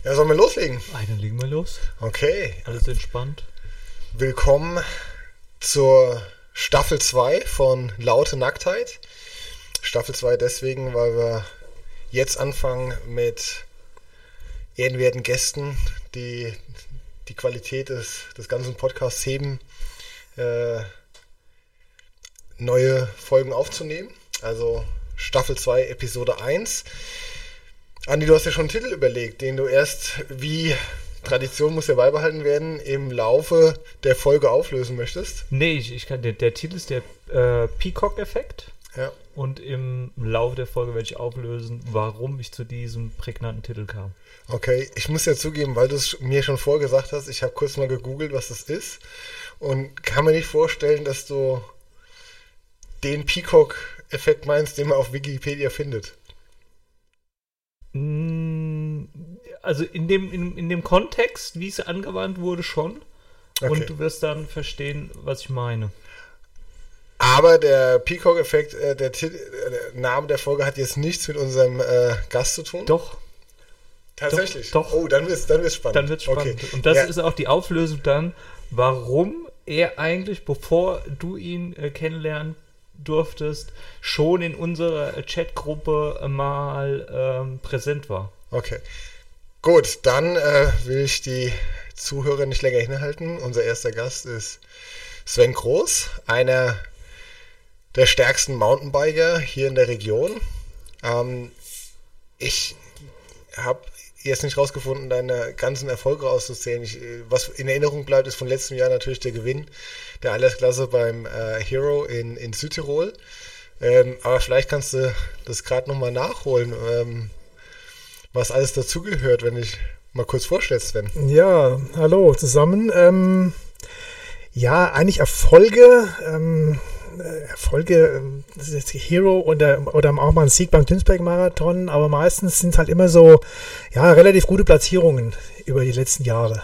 Ja, sollen wir loslegen? Dann legen wir los. Okay. Alles entspannt. Willkommen zur Staffel 2 von Laute Nacktheit. Staffel 2 deswegen, weil wir jetzt anfangen mit ehrenwerten Gästen, die die Qualität des ganzen Podcasts heben, neue Folgen aufzunehmen. Also Staffel 2, Episode 1. Andi, du hast ja schon einen Titel überlegt, den du erst, wie Tradition muss ja beibehalten werden, im Laufe der Folge auflösen möchtest. Nee, ich kann, der Titel ist der Peacock-Effekt. Ja. Und im Laufe der Folge werde ich auflösen, warum ich zu diesem prägnanten Titel kam. Okay, ich muss ja zugeben, weil du es mir schon vorgesagt hast, ich habe kurz mal gegoogelt, was das ist und kann mir nicht vorstellen, dass du den Peacock-Effekt meinst, den man auf Wikipedia findet. Also in dem Kontext, wie es angewandt wurde, schon. Okay. Und du wirst dann verstehen, was ich meine. Aber der Peacock-Effekt, der Name der Folge hat jetzt nichts mit unserem Gast zu tun? Doch. Tatsächlich? Doch. Oh, dann wird's spannend. Dann wird's spannend. Okay. Und das ist auch die Auflösung dann, warum er eigentlich, bevor du ihn kennenlernen durftest, schon in unserer Chatgruppe mal präsent war. Okay. Gut, dann will ich die Zuhörer nicht länger hinhalten. Unser erster Gast ist Sven Groß, einer der stärksten Mountainbiker hier in der Region. Ich habe jetzt nicht rausgefunden, deine ganzen Erfolge auszuzählen. Was in Erinnerung bleibt, ist von letztem Jahr natürlich der Gewinn der Altersklasse beim Hero in Südtirol. Aber vielleicht kannst du das gerade nochmal nachholen, was alles dazugehört, wenn ich mal kurz vorstellst, Sven. Ja, hallo zusammen. Ja, eigentlich Erfolge, das ist jetzt Hero oder auch mal ein Sieg beim Dünsberg-Marathon, aber meistens sind es halt immer so, ja, relativ gute Platzierungen über die letzten Jahre.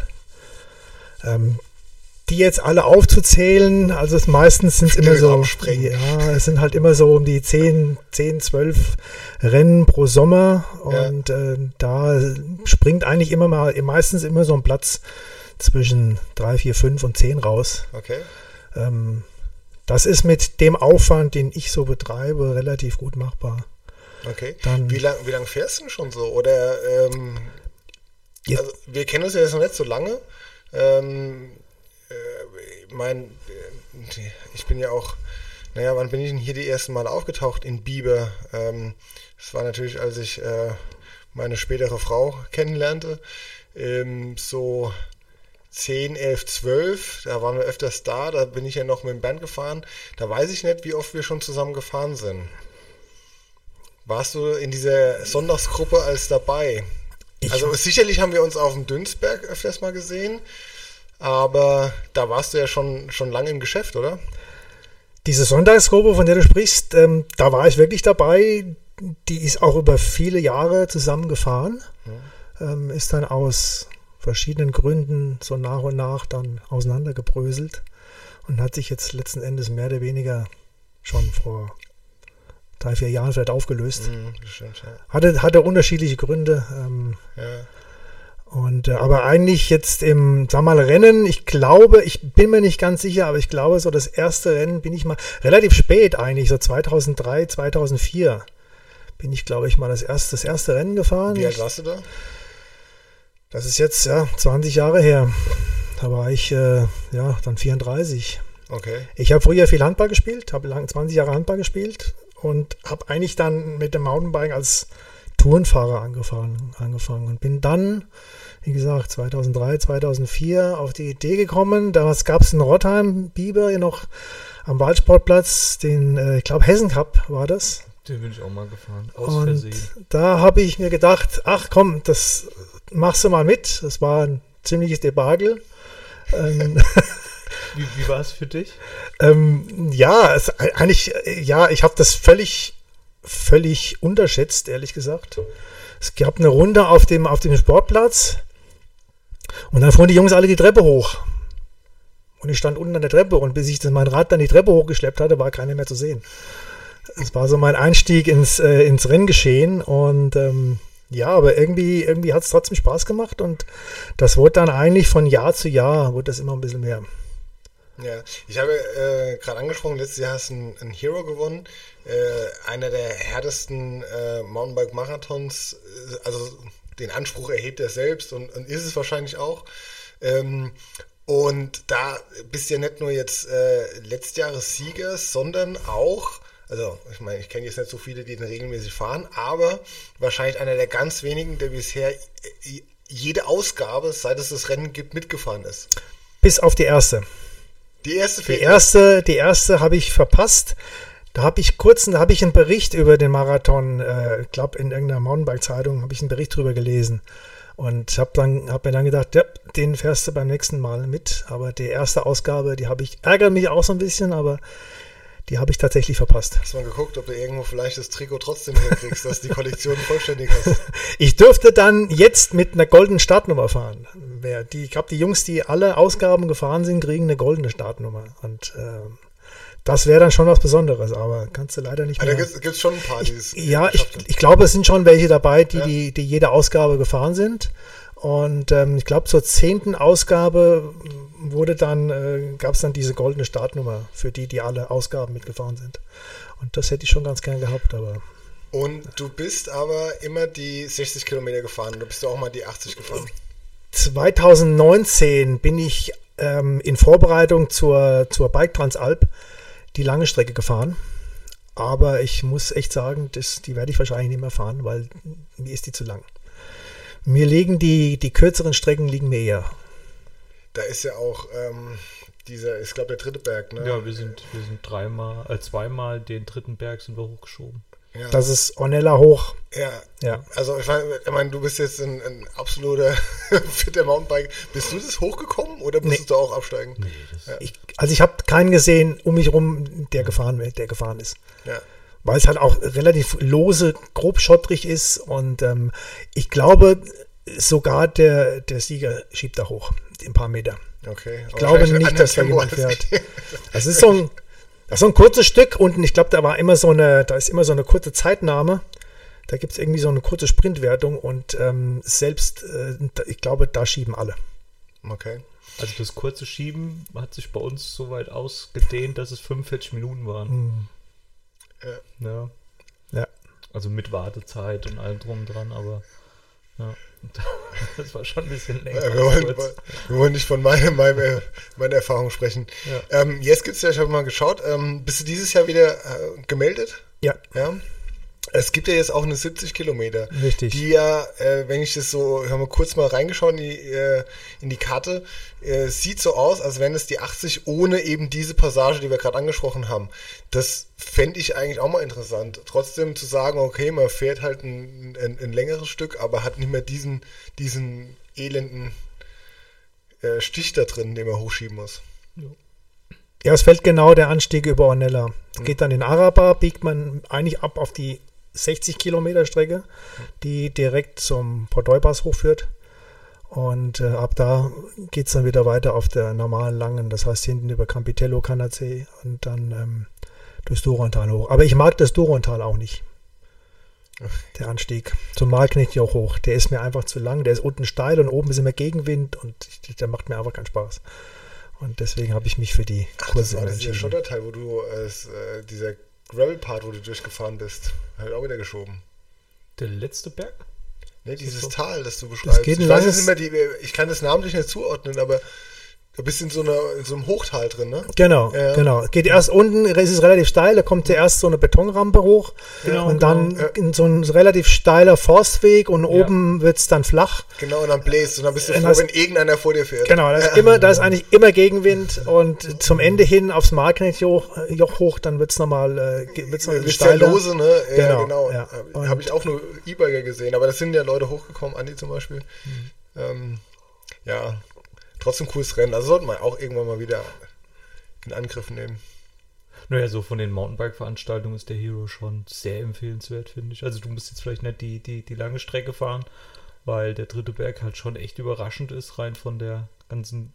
Die jetzt alle aufzuzählen, also meistens sind es immer so, ja, es sind halt immer so um die 10, 12 Rennen pro Sommer und da springt eigentlich meistens immer so ein Platz zwischen 3, 4, 5 und 10 raus. Okay. Das ist mit dem Aufwand, den ich so betreibe, relativ gut machbar. Okay. Wie lang fährst du denn schon so? Oder also wir kennen uns ja jetzt noch nicht so lange. Ich bin ja auch, wann bin ich denn hier die ersten Mal aufgetaucht? In Bieber. Das war natürlich, als ich meine spätere Frau kennenlernte. So 10, 11, 12, da waren wir öfters da bin ich ja noch mit dem Band gefahren. Da weiß ich nicht, wie oft wir schon zusammen gefahren sind. Warst du in dieser Sonntagsgruppe als dabei? Also sicherlich haben wir uns auf dem Dünsberg öfters mal gesehen, aber da warst du ja schon lange im Geschäft, oder? Diese Sonntagsgruppe, von der du sprichst, da war ich wirklich dabei. Die ist auch über viele Jahre zusammengefahren. Ist dann aus verschiedenen Gründen so nach und nach dann auseinandergebröselt und hat sich jetzt letzten Endes mehr oder weniger schon vor 3, 4 Jahren vielleicht aufgelöst. Bestimmt, ja. Hatte unterschiedliche Gründe. Und aber eigentlich jetzt im, Rennen, ich bin mir nicht ganz sicher, aber ich glaube, so das erste Rennen bin ich mal relativ spät eigentlich, so 2003, 2004 bin ich, glaube ich, mal das erste Rennen gefahren. Wie alt warst du da? Das ist jetzt 20 Jahre her. Da war ich dann 34. Okay. Ich habe früher viel Handball gespielt, habe 20 Jahre Handball gespielt und habe eigentlich dann mit dem Mountainbiken als Tourenfahrer angefangen und bin dann, wie gesagt, 2003, 2004 auf die Idee gekommen. Damals gab es in Rottheim, Bieber, noch am Waldsportplatz, den, ich glaube, Hessen Cup war das. Den bin ich auch mal gefahren, aus Versehen. Da habe ich mir gedacht, ach komm, das machst du mal mit. Das war ein ziemliches Debakel. Wie war es für dich? Ich habe das völlig unterschätzt, ehrlich gesagt. Es gab eine Runde auf dem Sportplatz und dann fuhren die Jungs alle die Treppe hoch. Und ich stand unten an der Treppe und bis ich mein Rad dann die Treppe hochgeschleppt hatte, war keiner mehr zu sehen. Das war so mein Einstieg ins Renngeschehen und Ja, aber irgendwie hat es trotzdem Spaß gemacht und das wurde dann eigentlich von Jahr zu Jahr, wurde das immer ein bisschen mehr. Ja, ich habe gerade angesprochen, letztes Jahr hast du einen Hero gewonnen, einer der härtesten Mountainbike-Marathons, also den Anspruch erhebt er selbst und ist es wahrscheinlich auch. Und da bist du ja nicht nur jetzt Letztjahressieger, sondern auch, also ich meine, ich kenne jetzt nicht so viele, die den regelmäßig fahren, aber wahrscheinlich einer der ganz wenigen, der bisher jede Ausgabe, seit es das Rennen gibt, mitgefahren ist. Bis auf die erste. Die erste habe ich verpasst. Da habe ich einen Bericht über den Marathon, ich glaube in irgendeiner Mountainbike-Zeitung, habe ich einen Bericht drüber gelesen. Und habe mir dann gedacht, ja, den fährst du beim nächsten Mal mit. Aber die erste Ausgabe, ärgert mich auch so ein bisschen, aber die habe ich tatsächlich verpasst. Hast du mal geguckt, ob du irgendwo vielleicht das Trikot trotzdem hinkriegst, dass die Kollektion vollständig ist? Ich dürfte dann jetzt mit einer goldenen Startnummer fahren. Ich glaube, die Jungs, die alle Ausgaben gefahren sind, kriegen eine goldene Startnummer. Und das wäre dann schon was Besonderes, aber kannst du leider nicht mehr. Da gibt es schon ein paar, die es Ja, ich glaube, es sind schon welche dabei, die jede Ausgabe gefahren sind. Und ich glaube, zur 10. Ausgabe gab es dann diese goldene Startnummer für die alle Ausgaben mitgefahren sind. Und das hätte ich schon ganz gern gehabt, aber. Und du bist aber immer die 60 Kilometer gefahren, oder bist du auch mal die 80 gefahren? 2019 bin ich in Vorbereitung zur Bike Transalp die lange Strecke gefahren. Aber ich muss echt sagen, die werde ich wahrscheinlich nicht mehr fahren, weil mir ist die zu lang. Mir liegen die kürzeren Strecken liegen mir eher. Da ist ja auch ich glaube, der dritte Berg, ne? Ja, wir sind zweimal den dritten Berg sind wir hochgeschoben. Ja. Das ist Ornella hoch. Ja. Also ich meine, du bist jetzt ein absoluter fitter Mountainbike. Bist du das hochgekommen oder musstest du auch absteigen? Nee, ich habe keinen gesehen um mich rum, der gefahren ist. Ja. Weil es halt auch relativ lose, grob schottrig ist und ich glaube, sogar der Sieger schiebt da hoch, ein paar Meter. Okay. Ich glaube nicht, dass da jemand fährt. Das ist so ein kurzes Stück und ich glaube, da ist immer so eine kurze Zeitnahme. Da gibt es irgendwie so eine kurze Sprintwertung und ich glaube, da schieben alle. Okay. Also das kurze Schieben hat sich bei uns so weit ausgedehnt, dass es 45 Minuten waren. Ja. Also mit Wartezeit und allem drum dran, aber ja. Das war schon ein bisschen länger. Wir wollen nicht von meiner Erfahrung sprechen. Ja. Jetzt gibt es ja, ich habe mal geschaut, bist du dieses Jahr wieder gemeldet? Ja. Es gibt ja jetzt auch eine 70 Kilometer. Richtig. Die ja, wenn ich das so, ich habe mal kurz mal reingeschaut in die Karte, sieht so aus, als wenn es die 80 ohne eben diese Passage, die wir gerade angesprochen haben. Das fände ich eigentlich auch mal interessant. Trotzdem zu sagen, okay, man fährt halt ein längeres Stück, aber hat nicht mehr diesen elenden Stich da drin, den man hochschieben muss. Ja, es fällt genau der Anstieg über Ornella. Geht dann in Araba, biegt man eigentlich ab auf die 60 Kilometer Strecke, die direkt zum Port-Doipas hochführt. Und ab da geht es dann wieder weiter auf der normalen langen, das heißt hinten über Campitello, Canazei und dann durchs Durontal hoch. Aber ich mag das Durontal auch nicht. Der Anstieg zum Malknecht auch hoch. Der ist mir einfach zu lang. Der ist unten steil und oben ist immer Gegenwind und der macht mir einfach keinen Spaß. Und deswegen habe ich mich für die Kurse entschieden. Dieser Schotterteil, wo du dieser Gravel-Part, wo du durchgefahren bist, halt auch wieder geschoben. Der letzte Berg? Ne, dieses Tal, das du beschreibst. Das geht ein langes, ich kann das namentlich nicht zuordnen, aber du bist in so einem Hochtal drin, ne? Genau. Geht erst unten, es ist relativ steil, da kommt zuerst so eine Betonrampe hoch und dann in so ein relativ steiler Forstweg und oben wird es dann flach. Genau, und dann bläst und dann bist du froh, wenn irgendeiner vor dir fährt. Genau, da ist eigentlich immer Gegenwind und zum Ende hin aufs Marknechtjoch hoch, dann wird es nochmal steiler. Lose, ne? Genau. Ja. Habe ich auch nur E-Biker gesehen, aber das sind ja Leute hochgekommen, Andi zum Beispiel. Ja. Trotzdem cooles Rennen. Also sollten wir auch irgendwann mal wieder in Angriff nehmen. Naja, so von den Mountainbike-Veranstaltungen ist der Hero schon sehr empfehlenswert, finde ich. Also du musst jetzt vielleicht nicht die lange Strecke fahren, weil der dritte Berg halt schon echt überraschend ist, rein von der ganzen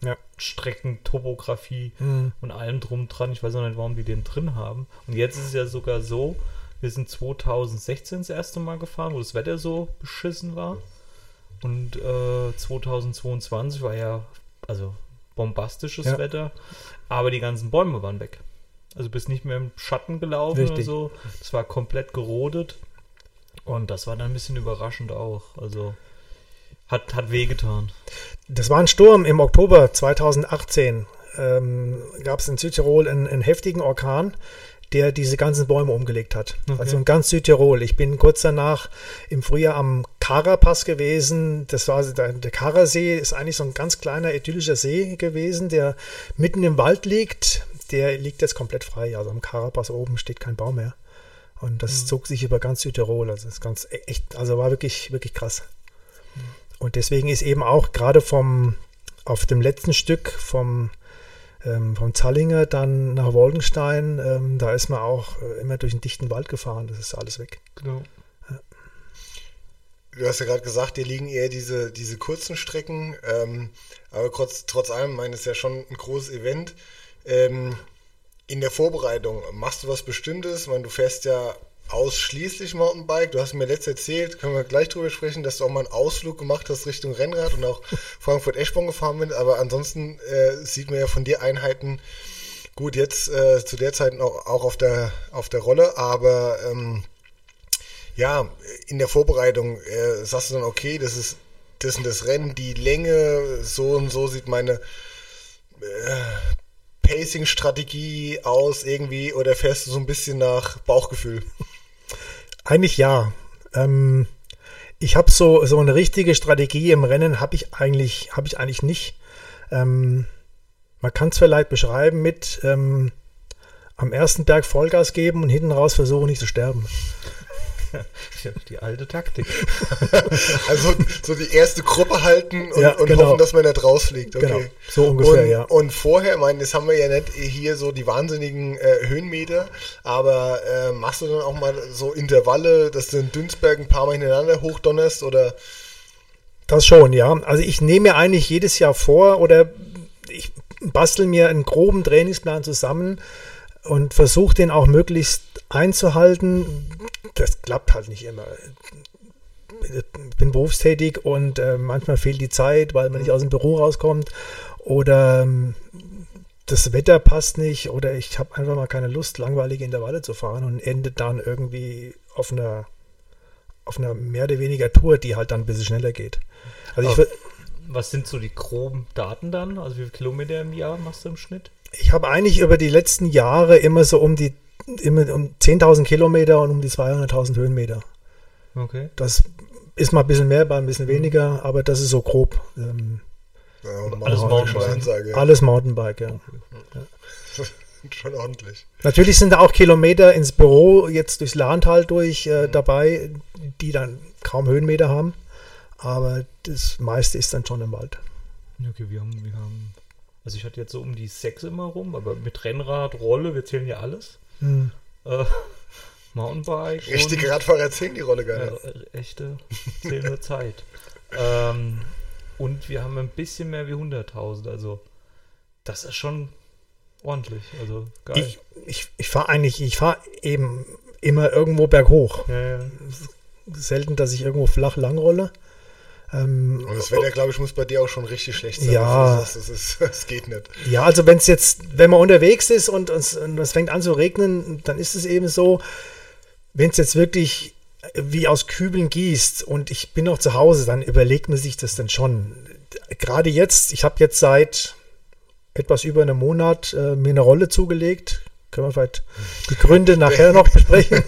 Streckentopografie und allem drum dran. Ich weiß auch nicht, warum die den drin haben. Und jetzt ist es ja sogar so, Wir sind 2016 das erste Mal gefahren, wo das Wetter so beschissen war. Und 2022 war ja also bombastisches Wetter, aber die ganzen Bäume waren weg. Also bist nicht mehr im Schatten gelaufen oder so. Das war komplett gerodet. Und das war dann ein bisschen überraschend auch. Also hat wehgetan. Das war ein Sturm im Oktober 2018. Gab es in Südtirol einen heftigen Orkan, der diese ganzen Bäume umgelegt hat. Okay. Also in ganz Südtirol. Ich bin kurz danach im Frühjahr am Kara-Pass gewesen. Das war der Kara-See, ist eigentlich so ein ganz kleiner idyllischer See gewesen, der mitten im Wald liegt. Der liegt jetzt komplett frei. Also am Kara-Pass oben steht kein Baum mehr. Und das zog sich über ganz Südtirol. Also das ist ganz echt, also war wirklich, wirklich krass. Und deswegen ist eben auch gerade auf dem letzten Stück vom Zallinger dann nach Wolkenstein, da ist man auch immer durch einen dichten Wald gefahren. Das ist alles weg. Genau. Ja. Du hast ja gerade gesagt, dir liegen eher diese kurzen Strecken, aber trotz allem, ich meine, es ist ja schon ein großes Event. In der Vorbereitung, machst du was Bestimmtes? Ich meine, du fährst ja ausschließlich Mountainbike. Du hast mir letztes erzählt, können wir gleich drüber sprechen, dass du auch mal einen Ausflug gemacht hast Richtung Rennrad und auch Frankfurt-Eschborn gefahren bist. Aber ansonsten sieht man ja von dir Einheiten, gut, jetzt zu der Zeit auch auf der Rolle, aber in der Vorbereitung sagst du dann, okay, das ist das Rennen, die Länge, so und so sieht meine Pacing-Strategie aus irgendwie, oder fährst du so ein bisschen nach Bauchgefühl? Eigentlich ja. Ich habe so eine richtige Strategie im Rennen habe ich eigentlich nicht. Man kann es vielleicht beschreiben mit am ersten Berg Vollgas geben und hinten raus versuchen nicht zu sterben. Die alte Taktik. Also so die erste Gruppe halten und genau. hoffen, dass man nicht rausfliegt. Okay. Genau, so ungefähr, Und vorher, ich meine, jetzt haben wir ja nicht hier so die wahnsinnigen Höhenmeter, aber machst du dann auch mal so Intervalle, dass du in Dünsberg ein paar Mal hintereinander hochdonnerst, oder? Das schon, ja. Also ich nehme mir eigentlich jedes Jahr vor, oder ich bastel mir einen groben Trainingsplan zusammen und versuche den auch möglichst einzuhalten. Das klappt halt nicht immer. Ich bin berufstätig und manchmal fehlt die Zeit, weil man nicht aus dem Büro rauskommt, oder das Wetter passt nicht, oder ich habe einfach mal keine Lust, langweilige Intervalle zu fahren, und endet dann irgendwie auf einer mehr oder weniger Tour, die halt dann ein bisschen schneller geht. Also was sind so die groben Daten dann? Also wie viele Kilometer im Jahr machst du im Schnitt? Ich habe eigentlich über die letzten Jahre immer so um 10.000 Kilometer und um die 200.000 Höhenmeter. Okay. Das ist mal ein bisschen mehr, mal ein bisschen weniger, aber das ist so grob. Alles Mountainbike. Alles Mountainbike, ja. Okay. Ja. Schon ordentlich. Natürlich sind da auch Kilometer ins Büro, jetzt durchs Lahntal durch dabei, die dann kaum Höhenmeter haben, aber das meiste ist dann schon im Wald. Okay, wir haben also ich hatte jetzt so um die 6 immer rum, aber mit Rennrad, Rolle, wir zählen ja alles. Mountainbike. Richtige Radfahrer erzählen die Rolle gar nicht. Echte zählen nur Zeit. Und wir haben ein bisschen mehr wie 100.000, also das ist schon ordentlich, also geil. Ich fahre eben immer irgendwo berghoch. Ja. Selten, dass ich irgendwo flach langrolle. Und das Wetter, glaube ich, muss bei dir auch schon richtig schlecht sein. Ja. Das geht nicht. Ja, also wenn man unterwegs ist und es fängt an zu regnen, dann ist es eben so, wenn es jetzt wirklich wie aus Kübeln gießt und ich bin noch zu Hause, dann überlegt man sich das dann schon. Gerade jetzt, ich habe jetzt seit etwas über einem Monat mir eine Rolle zugelegt. Können wir vielleicht die Gründe nachher noch besprechen.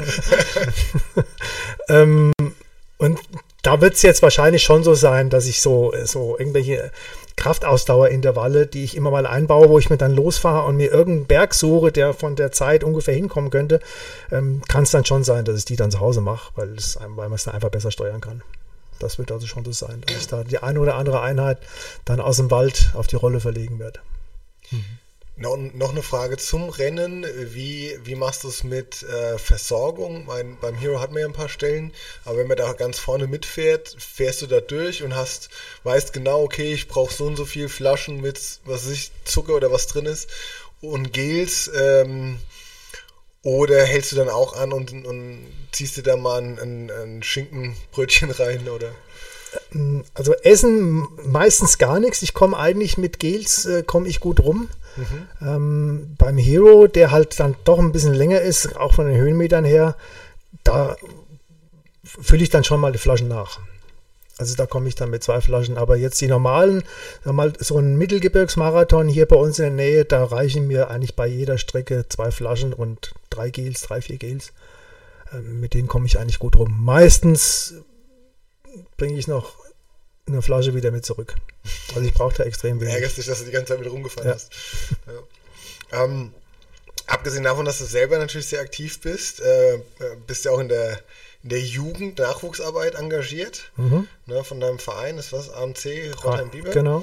Und da wird es jetzt wahrscheinlich schon so sein, dass ich so irgendwelche Kraftausdauerintervalle, die ich immer mal einbaue, wo ich mir dann losfahre und mir irgendeinen Berg suche, der von der Zeit ungefähr hinkommen könnte, kann es dann schon sein, dass ich die dann zu Hause mache, weil man es dann einfach besser steuern kann. Das wird also schon so sein, dass ich da die eine oder andere Einheit dann aus dem Wald auf die Rolle verlegen werde. Noch eine Frage zum Rennen. Wie machst du es mit Versorgung? Beim Hero hat man ja ein paar Stellen, aber wenn man da ganz vorne mitfährt, fährst du da durch und weißt genau, okay, ich brauche so und so viel Flaschen mit, was weiß ich, Zucker oder was drin ist und Gels. Oder hältst du dann auch an und ziehst dir da mal ein Schinkenbrötchen rein, oder? Also Essen meistens gar nichts. Ich komme eigentlich mit Gels, komme ich gut rum. Beim Hero, der halt dann doch ein bisschen länger ist, auch von den Höhenmetern her, da fülle ich dann schon mal die Flaschen nach. Also da komme ich dann mit 2 Flaschen. Aber jetzt die normalen, mal so ein Mittelgebirgsmarathon hier bei uns in der Nähe, da reichen mir eigentlich bei jeder Strecke 2 Flaschen und 3, 4 Gels. Mit denen komme ich eigentlich gut rum. Meistens bringe ich noch eine Flasche wieder mit zurück. Also ich brauche da extrem wenig. Ärgerst dich, dass du die ganze Zeit mit rumgefahren hast. Ja. Abgesehen davon, dass du selber natürlich sehr aktiv bist, bist du auch in der Jugend-Nachwuchsarbeit engagiert, ne, von deinem Verein, ist was? AMC Rottheim-Bieber? Genau.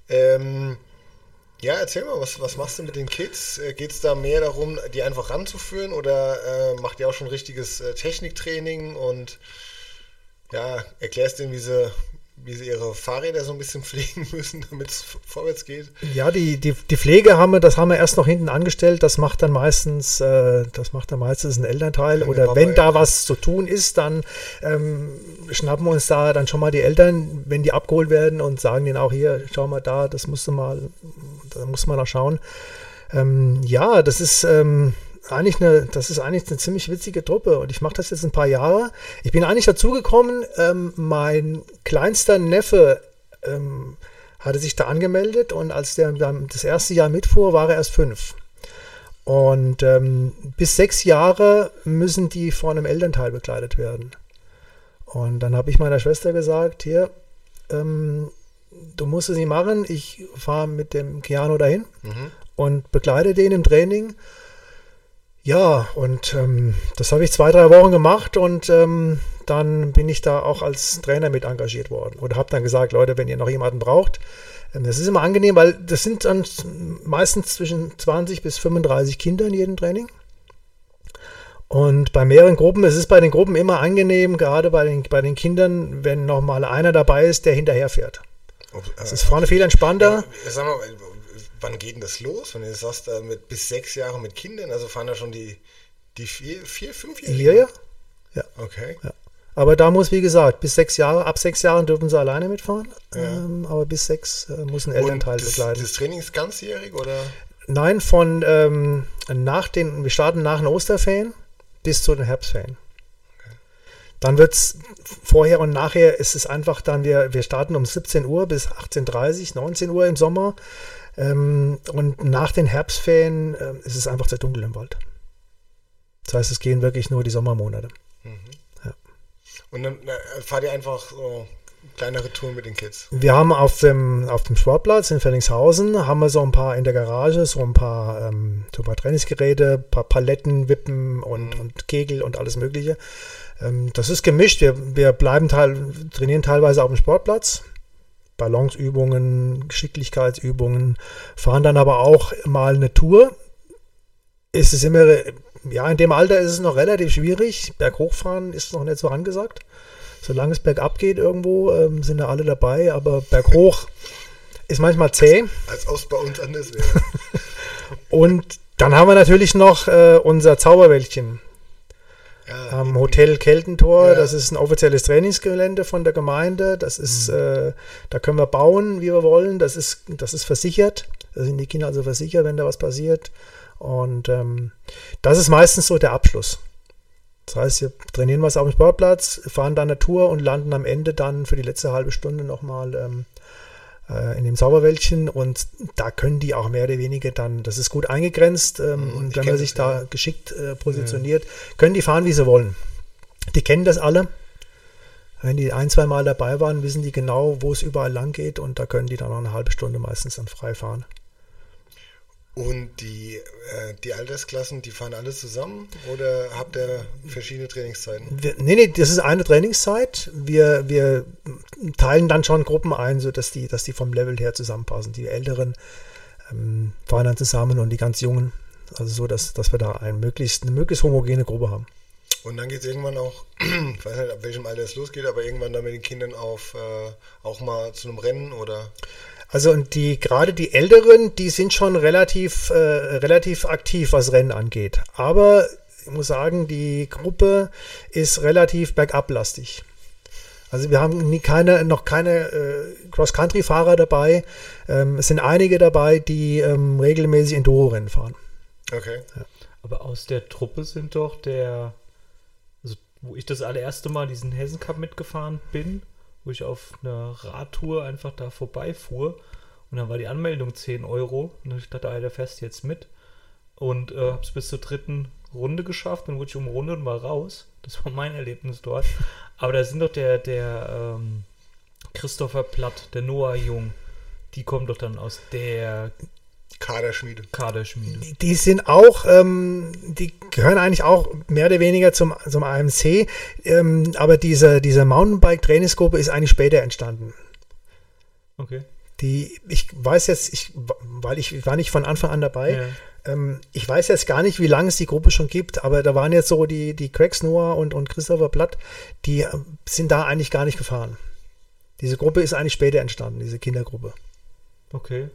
Ja, erzähl mal, was machst du mit den Kids? Geht es da mehr darum, die einfach ranzuführen, oder macht ihr auch schon richtiges Techniktraining und ja, erklärst denen, wie sie ihre Fahrräder so ein bisschen pflegen müssen, damit es vorwärts geht? Ja, die Pflege das haben wir erst noch hinten angestellt. Das macht dann meistens ein Elternteil. Ja, oder wenn da was zu tun ist, dann schnappen wir uns da dann schon mal die Eltern, wenn die abgeholt werden, und sagen denen auch: Hier, schau mal da, da muss man noch schauen. Ja, das ist eigentlich eine ziemlich witzige Truppe, und ich mache das jetzt ein paar Jahre. Ich bin eigentlich dazugekommen, mein kleinster Neffe hatte sich da angemeldet, und als der dann das erste Jahr mitfuhr, war er erst 5. Und bis 6 Jahre müssen die von einem Elternteil begleitet werden. Und dann habe ich meiner Schwester gesagt: Hier, du musst es nicht machen, ich fahre mit dem Keanu dahin und begleite den im Training. Ja, und das habe ich 2-3 Wochen gemacht, und dann bin ich da auch als Trainer mit engagiert worden. Oder habe dann gesagt: Leute, wenn ihr noch jemanden braucht, das ist immer angenehm, weil das sind dann meistens zwischen 20 bis 35 Kinder in jedem Training. Und bei mehreren Gruppen, es ist bei den Gruppen immer angenehm, gerade bei den Kindern, wenn noch mal einer dabei ist, der hinterherfährt. Das ist vorne viel entspannter. Ja, sag mal, wann geht denn das los, wenn du sagst, mit bis 6 Jahre mit Kindern? Also fahren da schon die 4, 5-Jährigen? Ja. Okay. Ja. Aber da muss, wie gesagt, ab 6 Jahren dürfen sie alleine mitfahren. Ja. Aber bis 6 muss ein Elternteil begleiten. Das Training ist ganzjährig, oder? Nein, wir starten nach den Osterferien bis zu den Herbstferien. Okay. Dann wird es vorher und nachher, ist es einfach dann, wir starten um 17 Uhr bis 18:30, 19 Uhr im Sommer. Und nach den Herbstferien ist es einfach sehr dunkel im Wald. Das heißt, es gehen wirklich nur die Sommermonate. Ja. Und dann fahrt ihr einfach so kleinere Touren mit den Kids? Wir haben auf dem Sportplatz in Fellingshausen haben wir so ein paar in der Garage, so ein paar Trainingsgeräte, ein paar Paletten, Wippen und Kegel und alles Mögliche. Das ist gemischt. Wir trainieren teilweise auf dem Sportplatz. Balanceübungen, Geschicklichkeitsübungen, fahren dann aber auch mal eine Tour. Ist es immer, ja, in dem Alter ist es noch relativ schwierig. Berghochfahren ist noch nicht so angesagt. Solange es bergab geht irgendwo, sind da alle dabei, aber berghoch ist manchmal zäh. Als es bei uns anders wäre. Und dann haben wir natürlich noch unser Zauberwäldchen. Ja, am Hotel Keltentor, ja. Das ist ein offizielles Trainingsgelände von der Gemeinde. Das ist, da können wir bauen, wie wir wollen. Das ist versichert. Da sind die Kinder also versichert, wenn da was passiert. Und das ist meistens so der Abschluss. Das heißt, wir trainieren was auf dem Sportplatz, fahren dann eine Tour und landen am Ende dann für die letzte halbe Stunde nochmal in dem Zauberwäldchen, und da können die auch mehr oder weniger dann, das ist gut eingegrenzt, und wenn man sich da geschickt positioniert, können die fahren, wie sie wollen. Die kennen das alle. Wenn die 1-2 Mal dabei waren, wissen die genau, wo es überall lang geht, und da können die dann noch eine halbe Stunde meistens dann frei fahren. Und die Altersklassen, die fahren alle zusammen, oder habt ihr verschiedene Trainingszeiten? Nee, das ist eine Trainingszeit. Wir teilen dann schon Gruppen ein, sodass die vom Level her zusammenpassen. Die Älteren fahren dann zusammen und die ganz Jungen. Also so, dass wir da eine möglichst homogene Gruppe haben. Und dann geht es irgendwann auch, ich weiß nicht, ab welchem Alter es losgeht, aber irgendwann dann mit den Kindern auch mal zu einem Rennen, oder? Also und gerade die Älteren, die sind schon relativ aktiv, was Rennen angeht. Aber ich muss sagen, die Gruppe ist relativ bergablastig. Also wir haben noch keine Cross-Country-Fahrer dabei. Es sind einige dabei, die regelmäßig Enduro-Rennen fahren. Okay. Ja. Aber aus der Truppe sind doch also wo ich das allererste Mal diesen Hessen Cup mitgefahren bin, wo ich auf einer Radtour einfach da vorbeifuhr und dann war die Anmeldung 10 Euro und ich dachte, der fährst jetzt mit und habe es bis zur 3. Runde geschafft, dann wurde ich umrundet und war raus. Das war mein Erlebnis dort. Aber da sind doch der Christopher Platt, der Noah Jung, die kommen doch dann aus der Kaderschmiede. Die sind auch, die gehören eigentlich auch mehr oder weniger zum AMC, aber diese Mountainbike-Trainingsgruppe ist eigentlich später entstanden. Okay. Ich weiß jetzt, weil ich war nicht von Anfang an dabei, ich weiß jetzt gar nicht, wie lange es die Gruppe schon gibt, aber da waren jetzt so die Craigs Noah und Christopher Platt, die sind da eigentlich gar nicht gefahren. Diese Gruppe ist eigentlich später entstanden, diese Kindergruppe. Okay,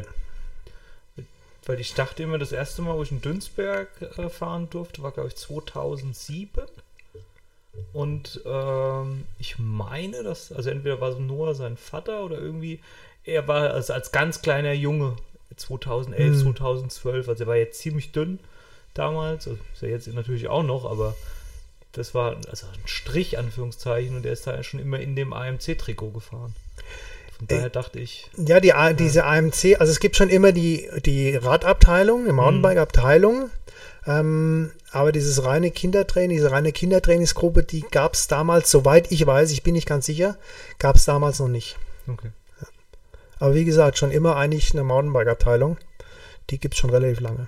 weil ich dachte immer, das erste Mal, wo ich in Dünsberg fahren durfte, war, glaube ich, 2007. Und ich meine, also entweder war so Noah sein Vater oder irgendwie, er war als ganz kleiner Junge 2011, 2012, also er war jetzt ziemlich dünn damals, also ist er jetzt natürlich auch noch, aber das war also ein Strich, Anführungszeichen, und er ist da schon immer in dem AMC-Trikot gefahren. Von daher dachte ich... Ja, diese AMC, also es gibt schon immer die Radabteilung, die Mountainbike-Abteilung, aber diese reine Kindertrainingsgruppe, die gab es damals, soweit ich weiß, ich bin nicht ganz sicher, gab es damals noch nicht. Okay. Ja. Aber wie gesagt, schon immer eigentlich eine Mountainbike-Abteilung, die gibt es schon relativ lange.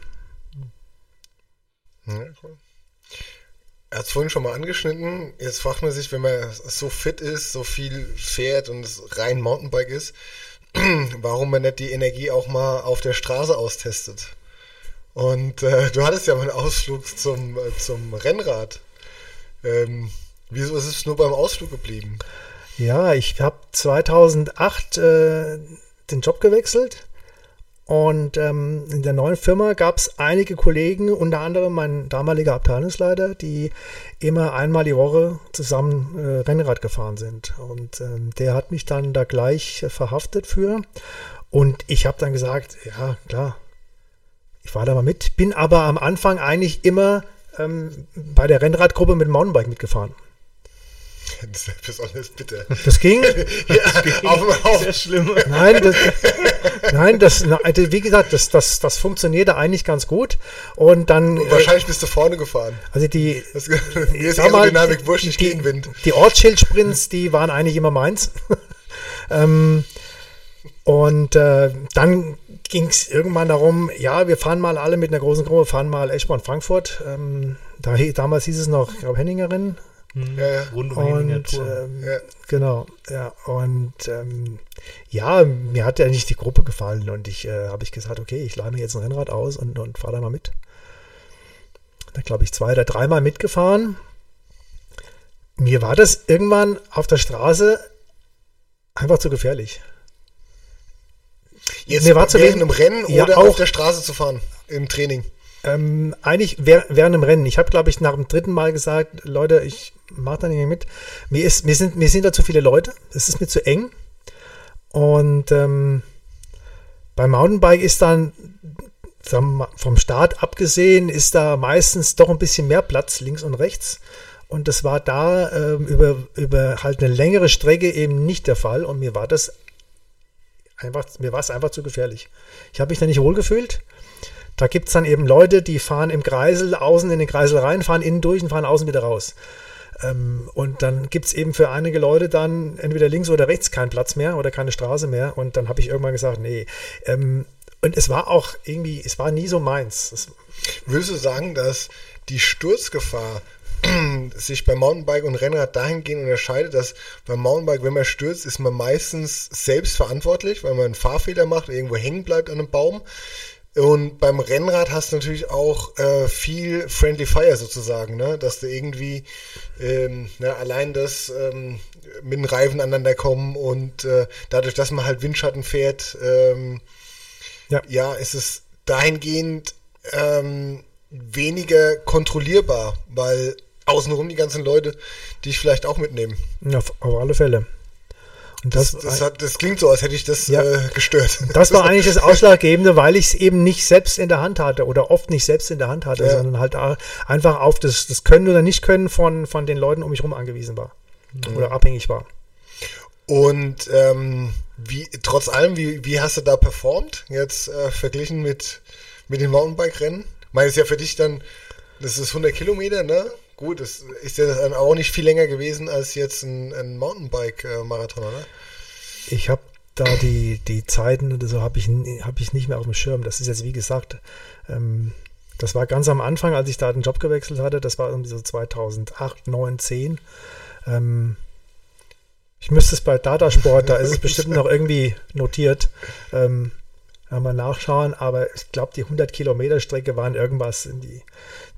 Ja, cool. Er hat es vorhin schon mal angeschnitten. Jetzt fragt man sich, wenn man so fit ist, so viel fährt und es rein Mountainbike ist, warum man nicht die Energie auch mal auf der Straße austestet. Und du hattest ja mal einen Ausflug zum Rennrad. Wieso ist es nur beim Ausflug geblieben? Ja, ich habe 2008 den Job gewechselt. Und in der neuen Firma gab es einige Kollegen, unter anderem mein damaliger Abteilungsleiter, die immer einmal die Woche zusammen Rennrad gefahren sind. Und der hat mich dann da gleich verhaftet für. Und ich habe dann gesagt, ja klar, ich fahre da mal mit. Bin aber am Anfang eigentlich immer bei der Rennradgruppe mit dem Mountainbike mitgefahren. Das ist ja besonders bitter. Das ging? Ja, auf. Sehr schlimm. Nein, wie gesagt, das funktionierte eigentlich ganz gut. Und dann. Und wahrscheinlich bist du vorne gefahren. Also mir ist Aerodynamik wurscht, ich gehe in Wind. Die Ortsschildsprints, die waren eigentlich immer meins. Und dann ging es irgendwann darum, ja, wir fahren mal alle mit einer großen Gruppe, fahren mal Eschborn-Frankfurt. Damals hieß es noch, ich glaube, Henningerin. Ja. Rund um Henninger Tour. Ja. Genau, ja. Und ja, mir hat ja nicht die Gruppe gefallen und habe ich gesagt, okay, ich leihe mir jetzt ein Rennrad aus und fahre da mal mit. Da glaube ich 2 oder 3 Mal mitgefahren. Mir war das irgendwann auf der Straße einfach zu gefährlich. Jetzt während einem Rennen oder auf der Straße zu fahren, im Training? Eigentlich während dem Rennen. Ich habe, glaube ich, nach dem 3. Mal gesagt, Leute, ich mache da nicht mehr mit. Mir sind da zu viele Leute. Es ist mir zu eng. Und beim Mountainbike ist dann, vom Start abgesehen, ist da meistens doch ein bisschen mehr Platz links und rechts. Und das war da über halt eine längere Strecke eben nicht der Fall. Und mir war es einfach zu gefährlich. Ich habe mich da nicht wohlgefühlt. Da gibt es dann eben Leute, die fahren im Kreisel, außen in den Kreisel rein, fahren innen durch und fahren außen wieder raus. Und dann gibt es eben für einige Leute dann entweder links oder rechts keinen Platz mehr oder keine Straße mehr. Und dann habe ich irgendwann gesagt, nee. Und es war auch irgendwie, es war nie so meins. Würdest du sagen, dass die Sturzgefahr sich beim Mountainbike und Rennrad dahingehend unterscheidet, dass beim Mountainbike, wenn man stürzt, ist man meistens selbst verantwortlich, weil man einen Fahrfehler macht, irgendwo hängen bleibt an einem Baum. Und beim Rennrad hast du natürlich auch viel Friendly Fire sozusagen, ne? Dass du irgendwie allein das mit den Reifen aneinander kommen und dadurch, dass man halt Windschatten fährt, ist es dahingehend weniger kontrollierbar, weil außenrum die ganzen Leute, die ich vielleicht auch mitnehmen. Ja, auf alle Fälle. Und das klingt so, als hätte ich das gestört. Das war eigentlich das Ausschlaggebende, weil ich es eben nicht selbst in der Hand hatte oder oft nicht selbst in der Hand hatte, sondern halt einfach auf das Können oder Nicht-Können von den Leuten um mich herum angewiesen war oder abhängig war. Und trotz allem, wie hast du da performt, jetzt verglichen mit den Mountainbike-Rennen? Ich meine, ist ja für dich dann, das ist 100 Kilometer, ne? Gut, das ist ja dann auch nicht viel länger gewesen als jetzt ein Mountainbike-Marathon, oder? Ich habe da die Zeiten oder so habe ich nicht mehr auf dem Schirm. Das ist jetzt, wie gesagt, das war ganz am Anfang, als ich da den Job gewechselt hatte. Das war irgendwie so 2008, 9, 10. Ich müsste es bei Datasport, da ist es bestimmt noch irgendwie notiert, mal nachschauen. Aber ich glaube, die 100 Kilometer Strecke waren irgendwas in die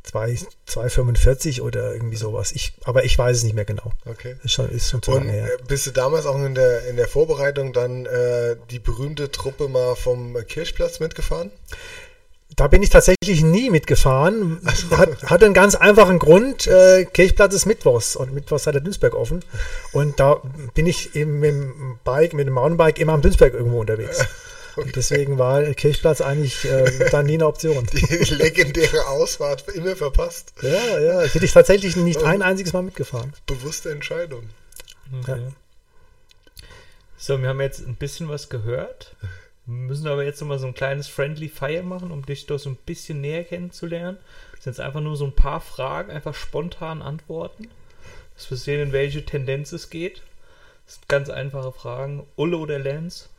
2,45 oder irgendwie sowas. Aber ich weiß es nicht mehr genau. Okay. Ist schon zu lange her. Bist du damals auch in der Vorbereitung dann die berühmte Truppe mal vom Kirchplatz mitgefahren? Da bin ich tatsächlich nie mitgefahren. Hat einen ganz einfachen Grund. Kirchplatz ist mittwochs und mittwochs hat der Dünsberg offen. Und da bin ich eben mit dem Mountainbike immer am Dünsberg irgendwo unterwegs. Okay. Und deswegen war Kirchplatz eigentlich dann nie eine Option. Die legendäre Ausfahrt immer verpasst. Ja, hätte ich tatsächlich nicht ein einziges Mal mitgefahren. Bewusste Entscheidung. Okay. Ja. So, wir haben jetzt ein bisschen was gehört. Wir müssen aber jetzt nochmal so ein kleines Friendly Fire machen, um dich doch so ein bisschen näher kennenzulernen. Das sind jetzt einfach nur so ein paar Fragen, einfach spontan antworten. Dass wir sehen, in welche Tendenz es geht. Das sind ganz einfache Fragen. Ulle oder Lance?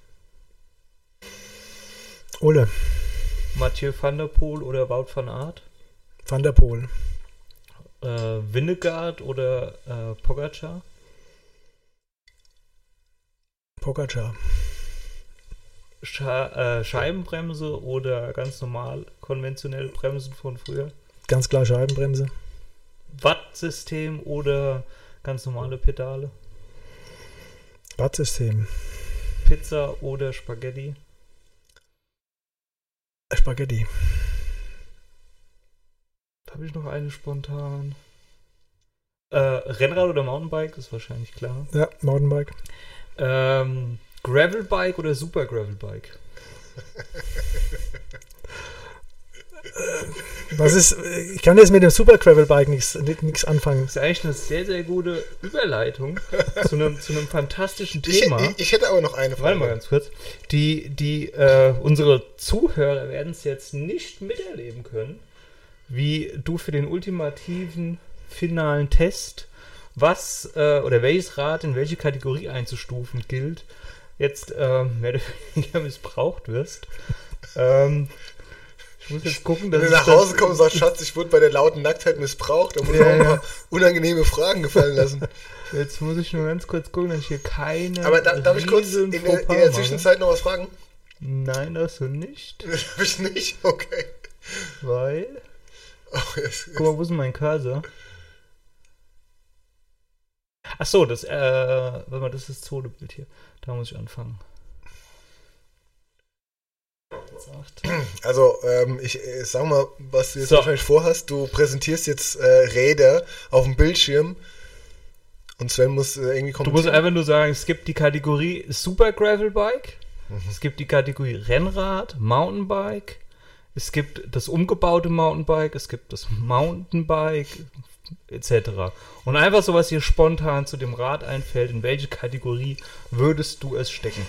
Ulle. Mathieu van der Poel oder Wout van Aert? Van der Poel. Vingegaard oder Pogačar? Pogačar. Scheibenbremse oder ganz normal konventionelle Bremsen von früher? Ganz klar Scheibenbremse. Wattsystem oder ganz normale Pedale? Wattsystem. Pizza oder Spaghetti? Spaghetti. Habe ich noch eine spontan? Rennrad oder Mountainbike? Ist wahrscheinlich klar. Ja, Mountainbike. Gravelbike oder Super Gravelbike? Ich kann jetzt mit dem Super Gravelbike nichts anfangen. Das ist eigentlich eine sehr, sehr gute Überleitung zu einem fantastischen Thema. Ich hätte aber noch eine Frage. Warte mal ganz kurz. Unsere Zuhörer werden es jetzt nicht miterleben können, wie du für den ultimativen finalen Test oder welches Rad in welche Kategorie einzustufen gilt, jetzt mehr oder weniger missbraucht wirst. Ich muss jetzt gucken, dass wenn du nach Hause kommst und sagst, Schatz, ich wurde bei der lauten Nacktheit missbraucht, da muss ich auch ein paar unangenehme Fragen gefallen lassen. Jetzt muss ich nur ganz kurz gucken, dass ich hier keine. Aber darf ich kurz in der Zwischenzeit noch was fragen? Nein, darfst du nicht. Darf ich nicht? Okay. Weil. Guck mal, wo ist denn mein Cursor? Achso, das ist das Zonebild hier. Da muss ich anfangen. Also, ich sag mal, was du jetzt wahrscheinlich vorhast. Du präsentierst jetzt Räder auf dem Bildschirm und Sven muss irgendwie kommentieren. Du musst einfach nur sagen, es gibt die Kategorie Super Gravelbike, es gibt die Kategorie Rennrad, Mountainbike, es gibt das umgebaute Mountainbike, es gibt das Mountainbike, etc. Und einfach so, was dir spontan zu dem Rad einfällt, in welche Kategorie würdest du es stecken?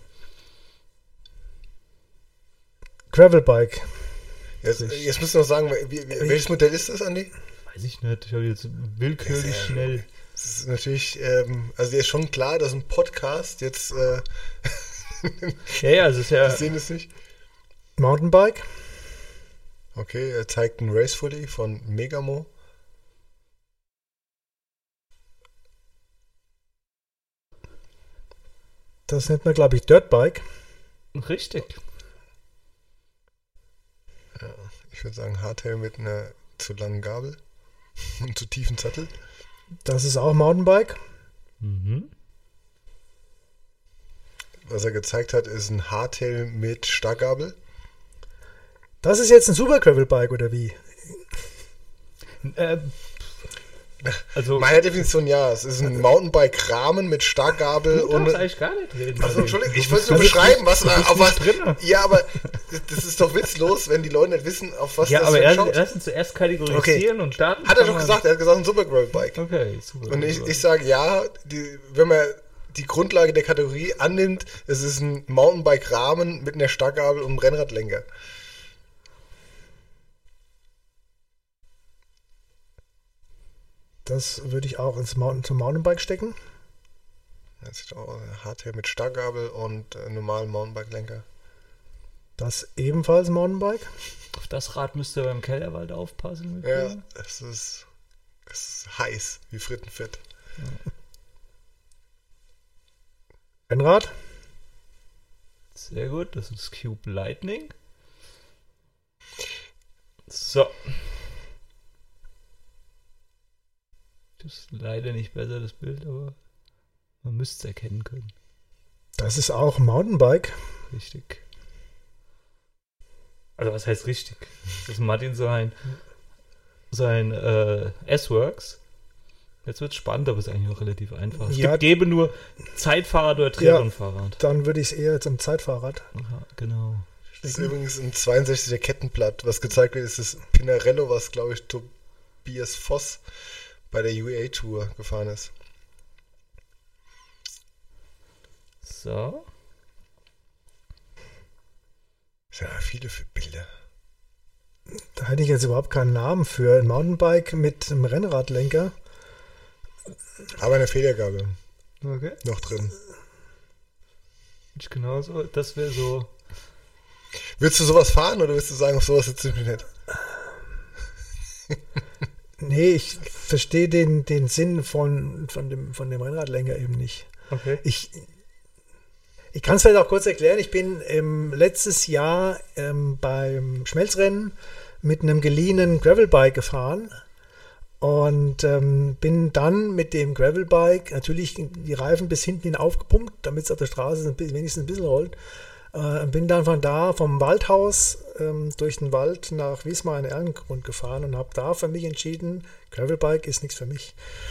Gravelbike. Jetzt müssen wir noch sagen, welches Modell ist das, Andi? Weiß ich nicht, ich habe jetzt willkürlich schnell. Das ist natürlich, also dir ist schon klar, dass ein Podcast jetzt ja, es ist ja. Wir sehen es nicht. Mountainbike. Okay, er zeigt ein Racefully von Megamo. Das nennt man, glaube ich, Dirtbike. Richtig. Ja, ich würde sagen Hardtail mit einer zu langen Gabel und zu tiefen Sattel. Das ist auch Mountainbike. Mhm. Was er gezeigt hat, ist ein Hardtail mit Starrgabel. Das ist jetzt ein Super Gravelbike, oder wie? Also, meiner Definition ja. Es ist ein Mountainbike-Rahmen mit Starkgabel du und. darfst eigentlich gar nicht reden. Achso, Entschuldigung, ich wollte es nur beschreiben, was. Auf was drin. ja, aber das ist doch witzlos, wenn die Leute nicht wissen, auf was Ja, das aber schaut. lass uns zuerst kategorisieren und starten. Hat er doch gesagt, er hat gesagt, ein Super Gravel-Bike. Okay, super. Und ich sage ja, wenn man die Grundlage der Kategorie annimmt, es ist ein Mountainbike-Rahmen mit einer Starkgabel und einem Rennradlenker. Das würde ich auch zum Mountainbike stecken. Das sieht auch Hardtail mit Starkgabel und normalen Mountainbike-Lenker. Das ebenfalls Mountainbike. Auf das Rad müsst ihr beim Kellerwald aufpassen. Ja, es ist heiß, wie Frittenfett. Ja. Rennrad. Sehr gut, das ist Cube Lightning. So. Das ist leider nicht besser, das Bild, aber man müsste es erkennen können. Das ist auch Mountainbike. Richtig. Also was heißt richtig? Das ist Martin sein S-Works. Jetzt wird es spannend, aber es ist eigentlich auch relativ einfach. Es gäbe nur Zeitfahrrad oder Triathlonfahrrad. Dann würde ich es eher zum Zeitfahrrad. Aha, genau. Das ist übrigens ein 62er Kettenblatt. Was gezeigt wird, ist das Pinarello, was, glaube ich, Tobias Voss bei der UA-Tour gefahren ist. So. Das sind ja viele Bilder. Da hätte ich jetzt überhaupt keinen Namen für. Ein Mountainbike mit einem Rennradlenker. Aber eine Federgabel. Okay. Noch drin. Ich genauso. Das wäre so. Willst du sowas fahren oder willst du sagen, auf sowas sitze ich mich nicht? Nee, ich verstehe den Sinn von dem Rennradlenker eben nicht. Okay. Ich kann es vielleicht auch kurz erklären. Ich bin letztes Jahr beim Schmelzrennen mit einem geliehenen Gravelbike gefahren und bin dann mit dem Gravelbike natürlich die Reifen bis hinten hin aufgepumpt, damit es auf der Straße wenigstens ein bisschen rollt. Bin dann von da vom Waldhaus durch den Wald nach Wismar in Erlengrund gefahren und habe da für mich entschieden, Gravelbike ist nichts für mich.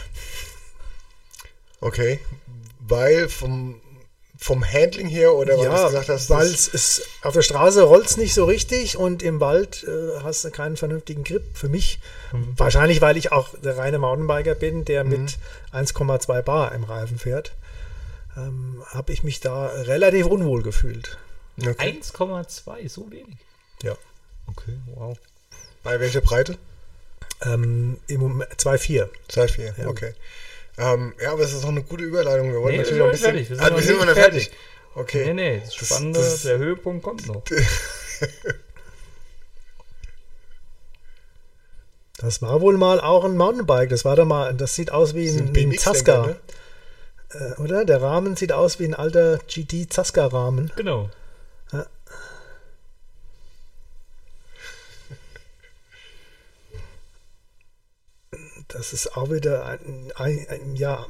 Okay, weil vom Handling her oder weil du gesagt hast, weil es auf der Straße rollt es nicht so richtig und im Wald hast du keinen vernünftigen Grip für mich. Wahrscheinlich, weil ich auch der reine Mountainbiker bin, der mit 1,2 Bar im Reifen fährt, habe ich mich da relativ unwohl gefühlt. Okay. 1,2, so wenig? Ja. Okay, wow. Bei welcher Breite? Im Moment 2,4. 2,4, Ja. Okay. Ja, aber es ist auch eine gute Überleitung. Wir wollen natürlich wir noch ein sind bisschen. fertig. Wir sind noch nicht fertig. Okay. Nee, das Spannende, der Höhepunkt kommt noch. Das war wohl mal auch ein Mountainbike. Das sieht aus wie ein Zasca. Ne? Oder? Der Rahmen sieht aus wie ein alter GT Zasca-Rahmen. Genau. Ja. Das ist auch wieder ein ja.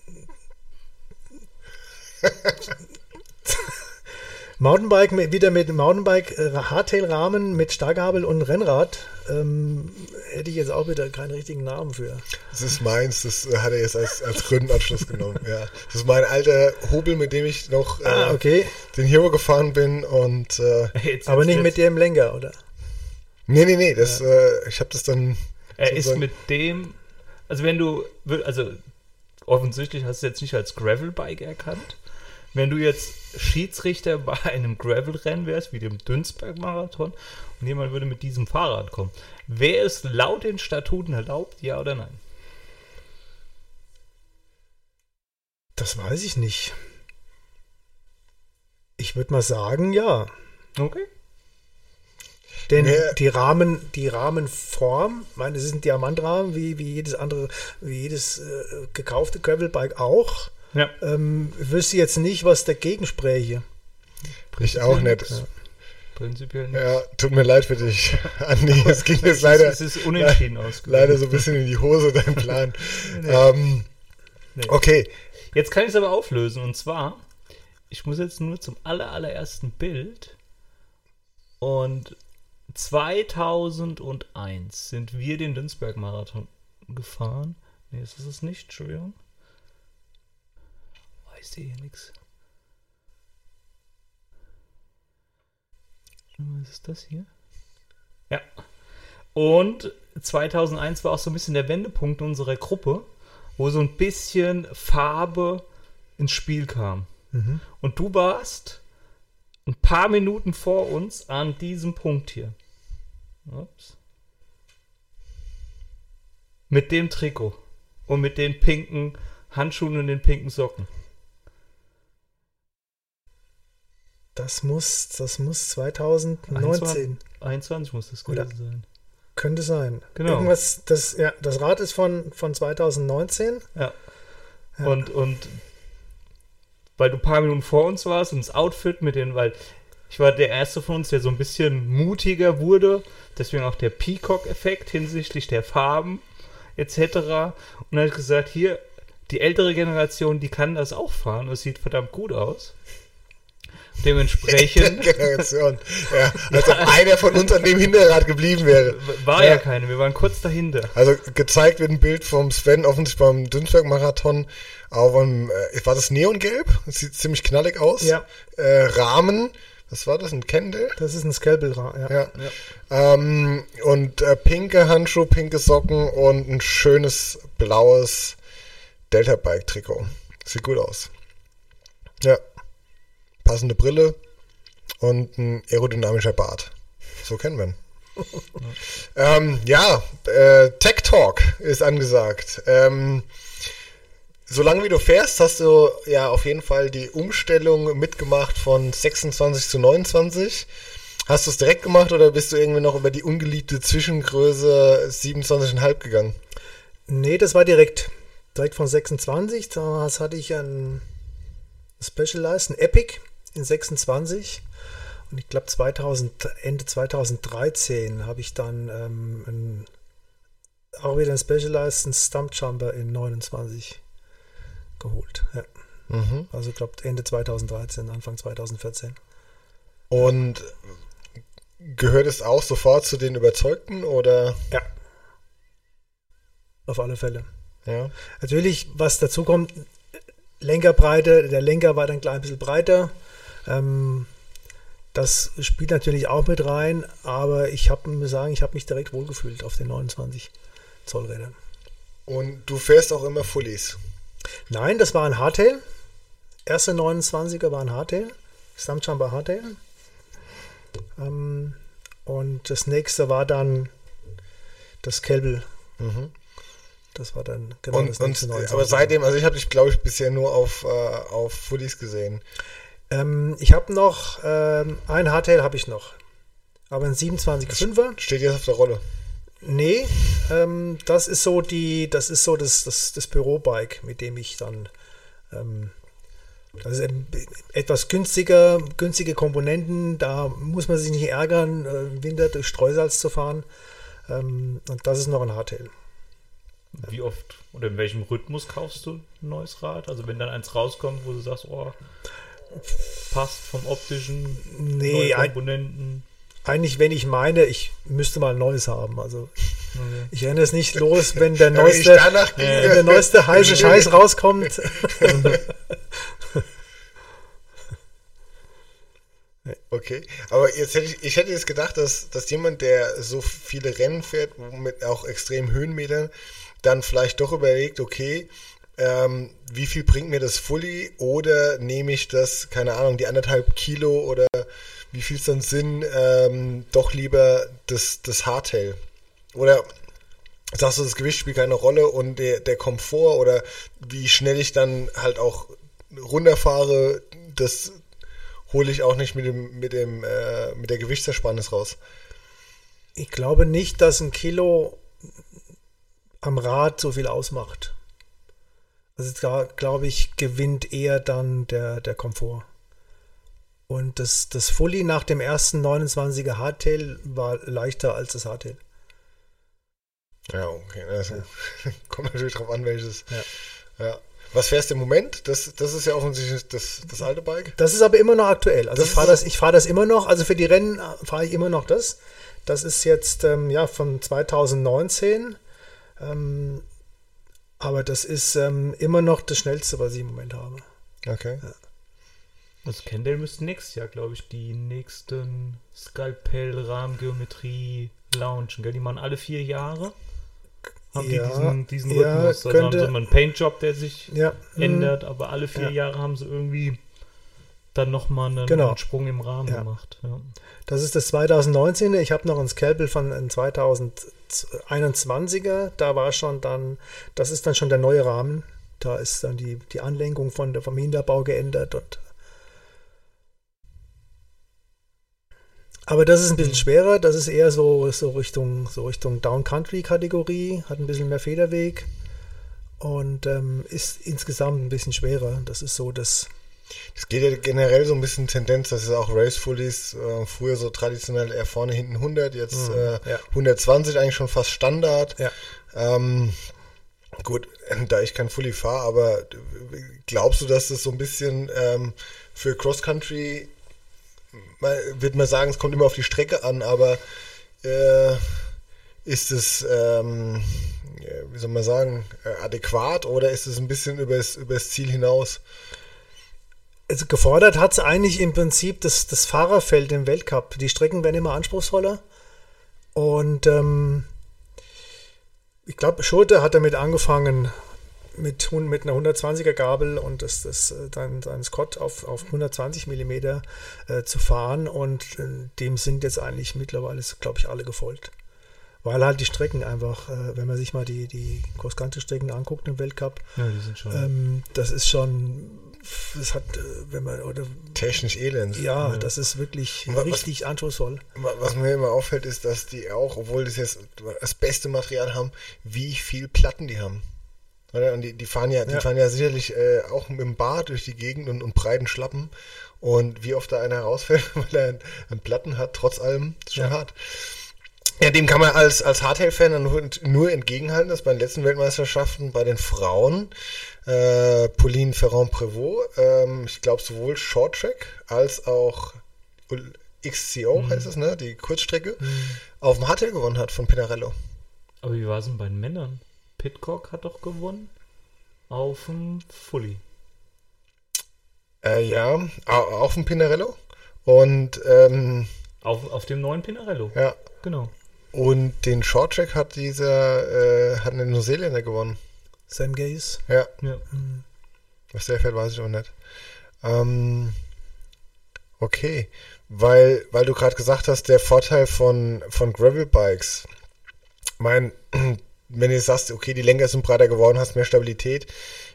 Mountainbike wieder mit Mountainbike Hardtail-Rahmen mit Starkgabel und Rennrad. Hätte ich jetzt auch wieder keinen richtigen Namen für. Das ist meins, das hat er jetzt als Gründenabschluss genommen. Ja. Das ist mein alter Hobel, mit dem ich noch den Hero gefahren bin. Und, aber nicht mit dem Lenker, oder? Nee. Das, ich habe das dann. Er ist mit dem. Also offensichtlich hast du jetzt nicht als Gravelbike erkannt. Wenn du jetzt Schiedsrichter bei einem Gravelrennen wärst, wie dem Dünsberg-Marathon, und jemand würde mit diesem Fahrrad kommen, wäre es laut den Statuten erlaubt, ja oder nein? Das weiß ich nicht. Ich würde mal sagen, ja. Okay. Denn die Rahmenform, ich meine, es ist ein Diamantrahmen, wie jedes gekaufte Gravelbike auch. Ja. Wüsste jetzt nicht, was dagegen spräche. Ich auch nicht. Ja. Prinzipiell nicht. Ja, tut mir leid für dich, Andi. Es ging jetzt leider. Es ist unentschieden ausgegangen. Leider so ein bisschen in die Hose, dein Plan. Nee. Okay. Jetzt kann ich es aber auflösen. Und zwar, ich muss jetzt nur zum allerersten Bild. Und 2001 sind wir den Dünsberg-Marathon gefahren. Nee, das ist es nicht, Entschuldigung. Oh, ich sehe hier nichts. Was ist das hier? Ja. Und 2001 war auch so ein bisschen der Wendepunkt unserer Gruppe, wo so ein bisschen Farbe ins Spiel kam. Mhm. Und du warst ein paar Minuten vor uns an diesem Punkt hier. Ups. Mit dem Trikot und mit den pinken Handschuhen und den pinken Socken. Das muss 2019. 21 muss das gewesen sein. Könnte sein. Genau. Irgendwas, das Rad ist von 2019. Ja. Und weil du ein paar Minuten vor uns warst und das Outfit weil ich war der Erste von uns, der so ein bisschen mutiger wurde, deswegen auch der Peacock-Effekt hinsichtlich der Farben etc. Und dann habe ich gesagt, hier, die ältere Generation, die kann das auch fahren, das sieht verdammt gut aus. Dementsprechend. Generation. Ja, als ob einer von uns an dem Hinterrad geblieben wäre. War ja keine, wir waren kurz dahinter. Also gezeigt wird ein Bild vom Sven, offensichtlich beim Dünsberg-Marathon, war das Neongelb? Das sieht ziemlich knallig aus. Ja. Rahmen, was war das, ein Kendall? Das ist ein Scalpel-Rahmen, Ja. Und pinke Handschuhe, pinke Socken und ein schönes blaues Delta-Bike-Trikot. Sieht gut aus. Ja. Passende Brille und ein aerodynamischer Bart. So kennen wir ihn. Tech Talk ist angesagt. Solange wie du fährst, hast du ja auf jeden Fall die Umstellung mitgemacht von 26 zu 29. Hast du es direkt gemacht oder bist du irgendwie noch über die ungeliebte Zwischengröße 27,5 gegangen? Nee, das war direkt von 26. Damals hatte ich ein Specialized, ein Epic in 26. Und ich glaube Ende 2013 habe ich dann auch wieder ein Specialized, ein Stumpjumper in 29 geholt. Ja. Mhm. Also ich glaube Ende 2013, Anfang 2014. Und gehört es auch sofort zu den Überzeugten oder? Ja. Auf alle Fälle. Ja. Natürlich, was dazu kommt, Lenkerbreite, der Lenker war dann ein klein bisschen breiter. Das spielt natürlich auch mit rein, aber ich habe mich direkt wohlgefühlt auf den 29 Zoll Rädern. Und du fährst auch immer Fullies? Nein, das war ein Hardtail. Erste 29er war ein Hardtail. Stumpjumper Hardtail. Und das nächste war dann das Scalpel. Mhm. Das war dann genau das nächste 29er. Aber seitdem, also ich habe dich, glaube ich, bisher nur auf Fullies gesehen. Ich habe noch, ein Hardtail habe ich noch. Aber ein 27,5er. Steht jetzt auf der Rolle? Nee, das ist so das Bürobike, mit dem ich dann, das ist etwas günstige Komponenten, da muss man sich nicht ärgern, im Winter durch Streusalz zu fahren. Und das ist noch ein Hardtail. Wie oft oder in welchem Rhythmus kaufst du ein neues Rad? Also wenn dann eins rauskommt, wo du sagst, oh, passt vom optischen, neue Komponenten. Eigentlich, wenn ich meine, ich müsste mal ein neues haben. Also ich renne es nicht los, wenn der neueste heiße Scheiß rauskommt. Okay, aber ich hätte jetzt gedacht, dass jemand, der so viele Rennen fährt, mit auch extremen Höhenmetern, dann vielleicht doch überlegt, okay, wie viel bringt mir das Fully oder nehme ich das, keine Ahnung, die 1,5 Kilo oder wie viel es dann sind, doch lieber das Hardtail. Oder sagst du, das Gewicht spielt keine Rolle und der Komfort oder wie schnell ich dann halt auch runterfahre, das hole ich auch nicht mit der Gewichtsersparnis raus. Ich glaube nicht, dass ein Kilo am Rad so viel ausmacht. Also da, glaube ich, gewinnt eher dann der Komfort. Und das Fully nach dem ersten 29er Hardtail war leichter als das Hardtail. Ja, okay. Also, kommt natürlich drauf an, welches. Ja. Was fährst du im Moment? Das ist ja offensichtlich das alte Bike. Das ist aber immer noch aktuell. Also ich fahre das immer noch. Also für die Rennen fahre ich immer noch das. Das ist jetzt von 2019. Aber das ist immer noch das Schnellste, was ich im Moment habe. Okay. Ja. Also Kendall müsste nächstes Jahr, glaube ich, die nächsten Skalpell-Rahmengeometrie launchen. Gell? Die machen alle 4 Jahre. Haben die diesen Rhythmus. Also haben sie immer einen Paintjob, der sich ändert, aber alle 4 Jahre haben sie irgendwie dann nochmal einen Sprung im Rahmen gemacht. Ja. Das ist das 2019. Ich habe noch ein Scalpel von 2021er. Da war schon dann, das ist dann schon der neue Rahmen. Da ist dann die Anlenkung vom Hinterbau geändert. Aber das ist ein bisschen schwerer. Das ist eher so Richtung Downcountry-Kategorie. Hat ein bisschen mehr Federweg und ist insgesamt ein bisschen schwerer. Das ist so das. Es geht ja generell so ein bisschen Tendenz, dass es auch Racefullies früher so traditionell eher vorne, hinten 100, jetzt 120 eigentlich schon fast Standard. Ja. Gut, da ich kein Fully fahre, aber glaubst du, dass das so ein bisschen für Cross-Country, wird man sagen, es kommt immer auf die Strecke an, aber ist es, wie soll man sagen, adäquat oder ist es ein bisschen übers Ziel hinaus? Also gefordert hat es eigentlich im Prinzip das Fahrerfeld im Weltcup. Die Strecken werden immer anspruchsvoller und ich glaube, Schurter hat damit angefangen mit einer 120er Gabel und dann Scott auf 120 mm zu fahren und dem sind jetzt eigentlich mittlerweile, glaube ich, alle gefolgt. Weil halt die Strecken einfach, wenn man sich mal die Cross-Country-Strecken anguckt im Weltcup, die sind schon. Das ist schon, das hat, wenn man, oder technisch elend. Ja, das ist wirklich richtig anspruchsvoll. Was mir immer auffällt, ist, dass die auch, obwohl das jetzt das beste Material haben, wie viel Platten die haben. Und die fahren ja sicherlich auch mit dem Bar durch die Gegend und breiten Schlappen. Und wie oft da einer rausfällt, weil er einen Platten hat, trotz allem, ist schon hart. Ja, dem kann man als Hardtail-Fan nur entgegenhalten, dass bei den letzten Weltmeisterschaften bei den Frauen Pauline Ferrand-Prévot, ich glaube sowohl Shorttrack als auch XCO heißt es, ne, die Kurzstrecke, auf dem Hardtail gewonnen hat von Pinarello. Aber wie war es denn bei den Männern? Pidcock hat doch gewonnen auf dem Fully. Ja, auf dem Pinarello und auf dem neuen Pinarello. Ja. Genau. Und den Shorttrack hat hat ein Neuseeländer gewonnen. Sam Gaze. Ja. Mhm. Was der fährt, weiß ich auch nicht. Okay. Weil du gerade gesagt hast, der Vorteil von Gravel-Bikes. Wenn du sagst, okay, die Lenker sind breiter geworden, hast mehr Stabilität,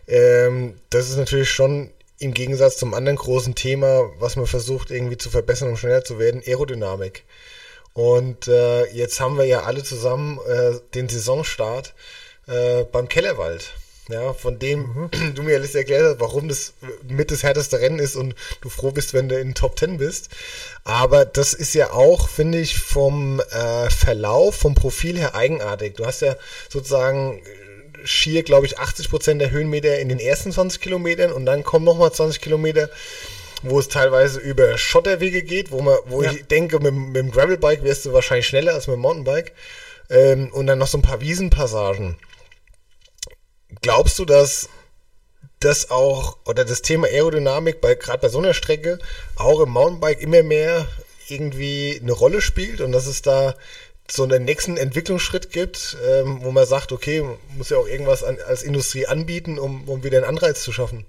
das ist natürlich schon im Gegensatz zum anderen großen Thema, was man versucht irgendwie zu verbessern, um schneller zu werden, Aerodynamik. Und jetzt haben wir ja alle zusammen den Saisonstart beim Kellerwald. Ja, von dem du mir alles erklärt hast, warum das mit das härteste Rennen ist und du froh bist, wenn du in den Top 10 bist. Aber das ist ja auch, finde ich, vom Verlauf, vom Profil her eigenartig. Du hast ja sozusagen schier, glaube ich, 80% der Höhenmeter in den ersten 20 Kilometern und dann kommen nochmal 20 Kilometer, wo es teilweise über Schotterwege geht, wo ich denke, mit dem Gravelbike wärst du wahrscheinlich schneller als mit dem Mountainbike. Und dann noch so ein paar Wiesenpassagen. Glaubst du, dass das auch, oder das Thema Aerodynamik gerade bei so einer Strecke auch im Mountainbike immer mehr irgendwie eine Rolle spielt und dass es da so einen nächsten Entwicklungsschritt gibt, wo man sagt, okay, man muss ja auch irgendwas als Industrie anbieten, um wieder einen Anreiz zu schaffen?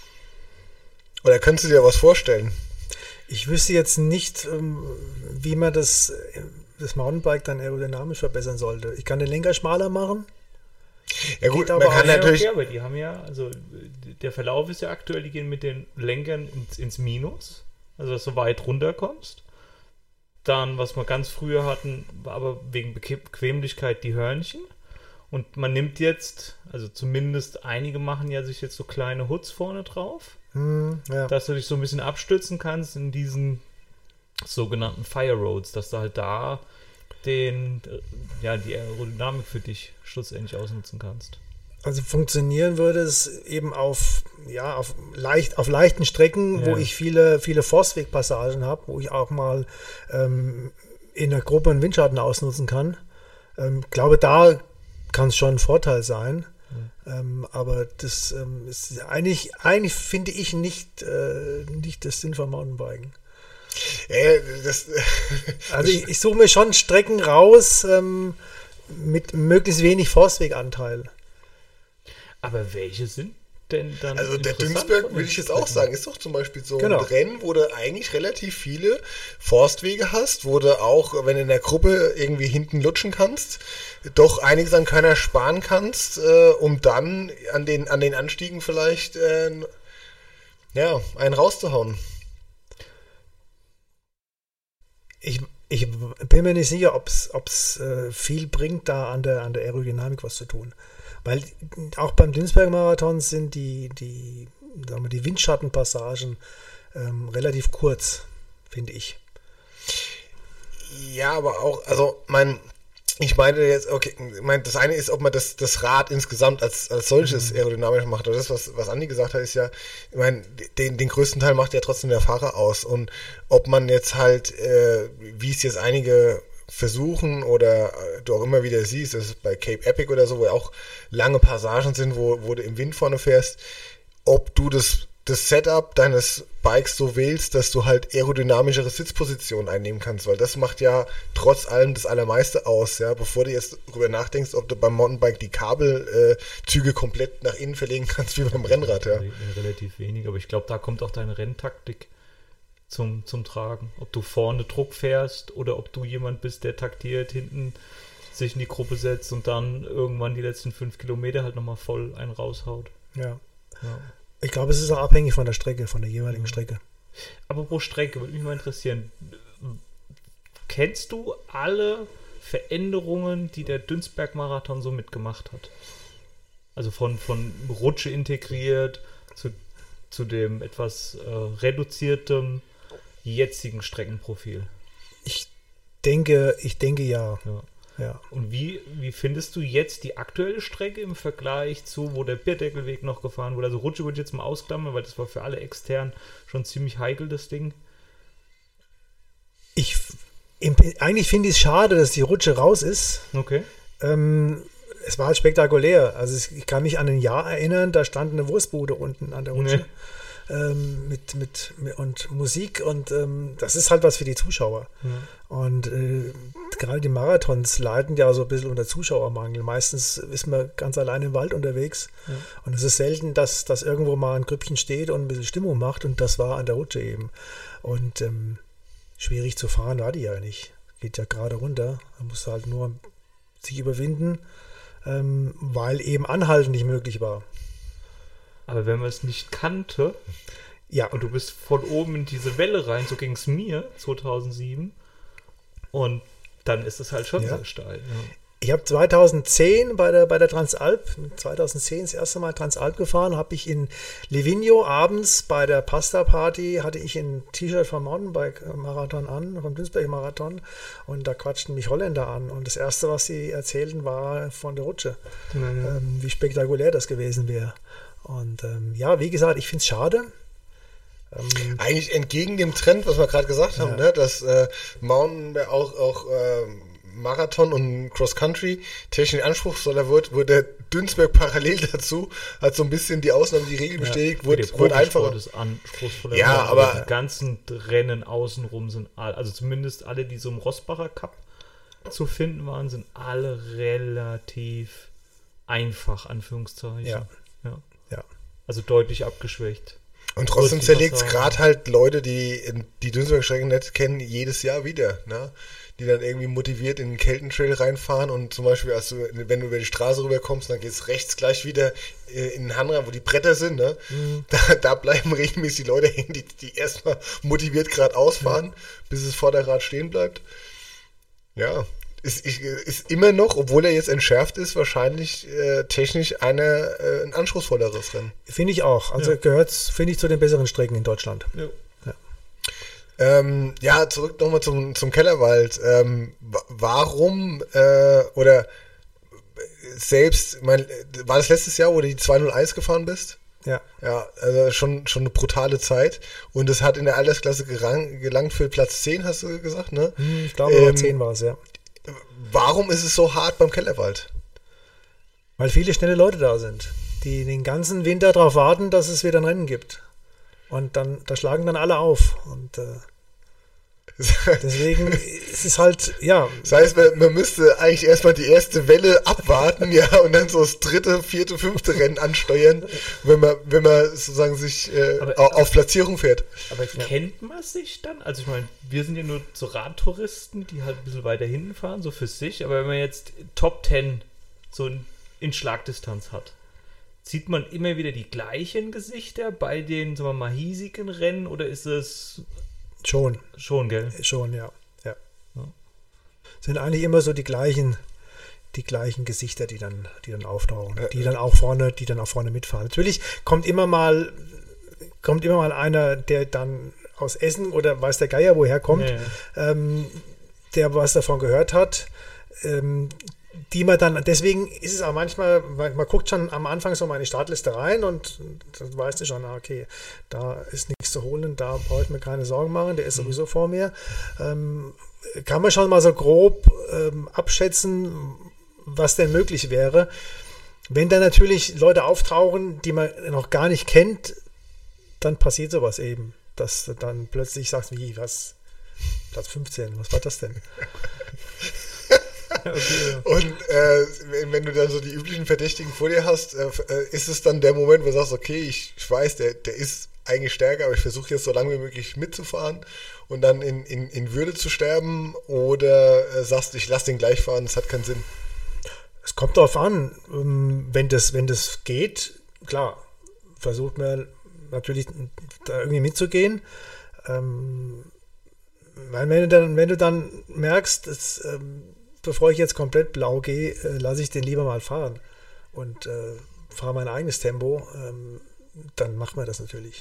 Oder könntest du dir was vorstellen? Ich wüsste jetzt nicht, wie man das Mountainbike dann aerodynamisch verbessern sollte. Ich kann den Lenker schmaler machen. Ja gut, man kann natürlich... Okay, aber die haben ja, also der Verlauf ist ja aktuell, die gehen mit den Lenkern ins Minus, also dass du weit runterkommst. Dann, was wir ganz früher hatten, war aber wegen Bequemlichkeit die Hörnchen. Und man nimmt jetzt, also zumindest einige machen ja sich jetzt so kleine Hoods vorne drauf, dass du dich so ein bisschen abstützen kannst in diesen sogenannten Fire Roads, dass du halt da die Aerodynamik für dich schlussendlich ausnutzen kannst. Also funktionieren würde es eben auf leichten Strecken, wo ich viele Forstwegpassagen habe, wo ich auch mal in der Gruppe einen Windschatten ausnutzen kann. Glaube, da kann es schon ein Vorteil sein. Aber das ist eigentlich finde ich nicht das Sinn von Mountainbiken. Also ich suche mir schon Strecken raus mit möglichst wenig Forstweganteil. Aber welche sind denn dann? Also der Dünsberg, würde ich jetzt auch sagen, ist doch zum Beispiel so ein Rennen, wo du eigentlich relativ viele Forstwege hast, wo du auch, wenn du in der Gruppe irgendwie hinten lutschen kannst, doch einiges an keiner sparen kannst, um dann an den Anstiegen vielleicht einen rauszuhauen. Ich bin mir nicht sicher, ob es viel bringt, da an der Aerodynamik was zu tun. Weil auch beim Dünsberg-Marathon sind die Windschattenpassagen relativ kurz, finde ich. Ja, aber auch, also ich meine jetzt, okay, das eine ist, ob man das Rad insgesamt als solches aerodynamisch macht. Oder das, was Andi gesagt hat, ist ja, ich meine, den größten Teil macht ja trotzdem der Fahrer aus. Und ob man jetzt halt, wie es jetzt einige versuchen oder du auch immer wieder siehst, das ist bei Cape Epic oder so, wo auch lange Passagen sind, wo du im Wind vorne fährst, ob du das Setup deines Bikes so wählst, dass du halt aerodynamischere Sitzpositionen einnehmen kannst, weil das macht ja trotz allem das Allermeiste aus, ja, bevor du jetzt drüber nachdenkst, ob du beim Mountainbike die Kabelzüge komplett nach innen verlegen kannst, wie beim Rennrad, ja. Relativ wenig, aber ich glaube, da kommt auch deine Renntaktik zum Tragen. Ob du vorne Druck fährst oder ob du jemand bist, der taktiert, hinten sich in die Gruppe setzt und dann irgendwann die letzten 5 Kilometer halt nochmal voll einen raushaut. Ja. Ich glaube, es ist auch abhängig von der Strecke, von der jeweiligen Strecke. Aber pro Strecke würde mich mal interessieren, kennst du alle Veränderungen, die der Dünsberg-Marathon so mitgemacht hat? Also von Rutsche integriert zu dem etwas reduziertem jetzigen Streckenprofil? Ich denke ja. Ja. Und wie findest du jetzt die aktuelle Strecke im Vergleich zu, wo der Bierdeckelweg noch gefahren wurde? Also Rutsche würde ich jetzt mal ausklammern, weil das war für alle extern schon ziemlich heikel, das Ding. Eigentlich finde ich es schade, dass die Rutsche raus ist. Okay. Es war halt spektakulär. Also ich kann mich an ein Jahr erinnern, da stand eine Wurstbude unten an der Rutsche. Nee. Mit Musik und das ist halt was für die Zuschauer. Ja. Und gerade die Marathons leiden ja so ein bisschen unter Zuschauermangel. Meistens ist man ganz allein im Wald unterwegs und es ist selten, dass irgendwo mal ein Grüppchen steht und ein bisschen Stimmung macht und das war an der Rutsche eben. Und schwierig zu fahren war die ja nicht. Geht ja gerade runter. Man muss halt nur sich überwinden, weil eben Anhalten nicht möglich war. Aber wenn man es nicht kannte, und du bist von oben in diese Welle rein, so ging es mir 2007, und dann ist es halt schon sehr steil. Ja. Ich habe 2010 bei der Transalp, 2010 das erste Mal Transalp gefahren, habe ich in Livigno abends bei der Pasta-Party, hatte ich ein T-Shirt vom Mountainbike-Marathon an, vom Dünsberg-Marathon, und da quatschten mich Holländer an und das erste, was sie erzählten, war von der Rutsche, wie spektakulär das gewesen wäre. Und wie gesagt, ich finde es schade. Eigentlich entgegen dem Trend, was wir gerade gesagt haben, ne, dass Mountain auch Marathon und Cross-Country technisch anspruchsvoller wird, wurde der Dünsberg parallel dazu, hat so ein bisschen die Ausnahme, die Regel bestätigt, wird einfacher. Ist anspruchsvoller. Ja, aber die ganzen Rennen außenrum sind also zumindest alle, die so im Rossbacher Cup zu finden waren, sind alle relativ einfach, Anführungszeichen. Ja. Also deutlich abgeschwächt. Und trotzdem zerlegt es gerade halt Leute, die die Dünsberg-Strecken nicht kennen, jedes Jahr wieder, ne? Die dann irgendwie motiviert in den Keltentrail reinfahren und zum Beispiel, wenn du über die Straße rüberkommst, dann geht es rechts gleich wieder in den Handraum, wo die Bretter sind, ne? Da bleiben regelmäßig die Leute hängen, die erstmal motiviert gerade ausfahren, bis das Vorderrad stehen bleibt. Ja. Ist immer noch, obwohl er jetzt entschärft ist, wahrscheinlich technisch ein anspruchsvolleres Rennen. Finde ich auch. Also gehört, finde ich, zu den besseren Strecken in Deutschland. Zurück nochmal zum Kellerwald. Warum oder selbst, war das letztes Jahr, wo du die 201 gefahren bist? Ja. Ja, also schon eine brutale Zeit. Und es hat in der Altersklasse gelangt für Platz 10, hast du gesagt, ne? Ich glaube, 10 war es, ja. Warum ist es so hart beim Kellerwald? Weil viele schnelle Leute da sind, die den ganzen Winter darauf warten, dass es wieder ein Rennen gibt. Und dann, da schlagen dann alle auf. Und deswegen ist es halt, ja. Das heißt, man müsste eigentlich erstmal die erste Welle abwarten, ja, und dann so das 3., 4., 5. Rennen ansteuern, wenn man sozusagen sich auf Platzierung fährt. Aber kennt man sich dann? Also ich meine, wir sind ja nur so Radtouristen, die halt ein bisschen weiter hinten fahren, so für sich, aber wenn man jetzt Top 10 so in Schlagdistanz hat, sieht man immer wieder die gleichen Gesichter bei den, sagen wir mal, hiesigen Rennen oder ist es Schon, gell? Schon, ja. Sind eigentlich immer so die gleichen Gesichter, die dann auftauchen, die dann auch vorne mitfahren. Natürlich kommt immer mal einer, der dann aus Essen oder weiß der Geier woher kommt, der was davon gehört hat, die man dann, deswegen ist es auch manchmal, man guckt schon am Anfang so mal in die Startliste rein und dann weißt du schon, okay, da ist nichts zu holen, da brauche ich mir keine Sorgen machen, der ist sowieso vor mir. Kann man schon mal so grob abschätzen, was denn möglich wäre. Wenn dann natürlich Leute auftauchen, die man noch gar nicht kennt, dann passiert sowas eben, dass du dann plötzlich sagst, wie, was? Platz 15, was war das denn? Okay. Und wenn du dann so die üblichen Verdächtigen vor dir hast, ist es dann der Moment, wo du sagst, okay, ich weiß, der ist eigentlich stärker, aber ich versuche jetzt so lange wie möglich mitzufahren und dann in Würde zu sterben, oder sagst du, ich lasse den gleich fahren, das hat keinen Sinn? Es kommt darauf an, wenn das geht, klar, versucht man natürlich da irgendwie mitzugehen. Weil wenn du dann merkst, dass, bevor ich jetzt komplett blau gehe, lasse ich den lieber mal fahren und fahre mein eigenes Tempo, dann macht man das natürlich.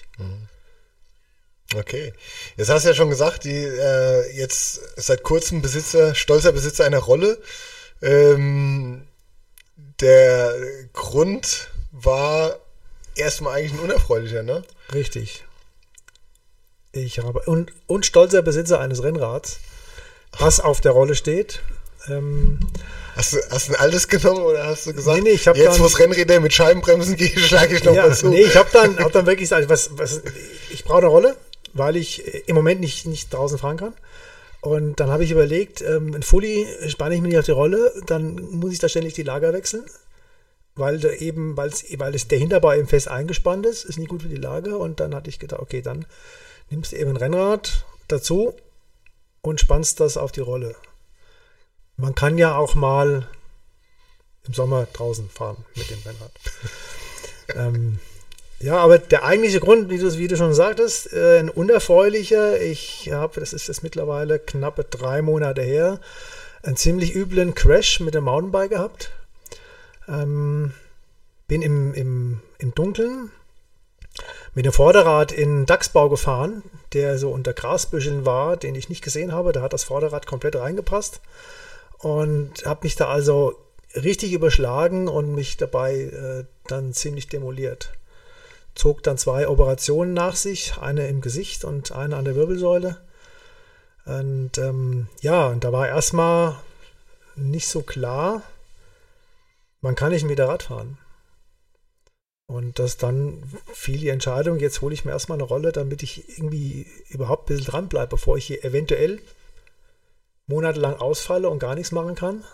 Okay. Jetzt hast du ja schon gesagt, jetzt seit kurzem stolzer Besitzer einer Rolle. Der Grund war erstmal eigentlich ein unerfreulicher, ne? Richtig. Ich habe und stolzer Besitzer eines Rennrads, was auf der Rolle steht. Hast du ein altes genommen oder hast du gesagt, nee, ich hab jetzt wo es Rennräder mit Scheibenbremsen geht, schlage ich noch mal zu? Nee, ich habe dann wirklich gesagt, ich brauche eine Rolle, weil ich im Moment nicht draußen fahren kann. Und dann habe ich überlegt, ein Fully spanne ich mir nicht auf die Rolle, dann muss ich da ständig die Lager wechseln, weil der Hinterbau eben fest eingespannt ist nicht gut für die Lager. Und dann hatte ich gedacht, okay, dann nimmst du eben ein Rennrad dazu und spannst das auf die Rolle. Man kann ja auch mal im Sommer draußen fahren mit dem Rennrad. Ja, aber der eigentliche Grund, wie du schon sagtest, ein unerfreulicher. Das ist jetzt mittlerweile knappe 3 Monate her, einen ziemlich üblen Crash mit dem Mountainbike gehabt. Bin im Dunkeln mit dem Vorderrad in Dachsbau gefahren, der so unter Grasbüscheln war, den ich nicht gesehen habe. Da hat das Vorderrad komplett reingepasst. Und habe mich da also richtig überschlagen und mich dabei dann ziemlich demoliert. Zog dann 2 Operationen nach sich, eine im Gesicht und eine an der Wirbelsäule. Und und da war erstmal nicht so klar, man kann nicht wieder Rad fahren. Und das dann fiel die Entscheidung, jetzt hole ich mir erstmal eine Rolle, damit ich irgendwie überhaupt ein bisschen dran bleibe, bevor ich hier eventuell monatelang ausfalle und gar nichts machen kann.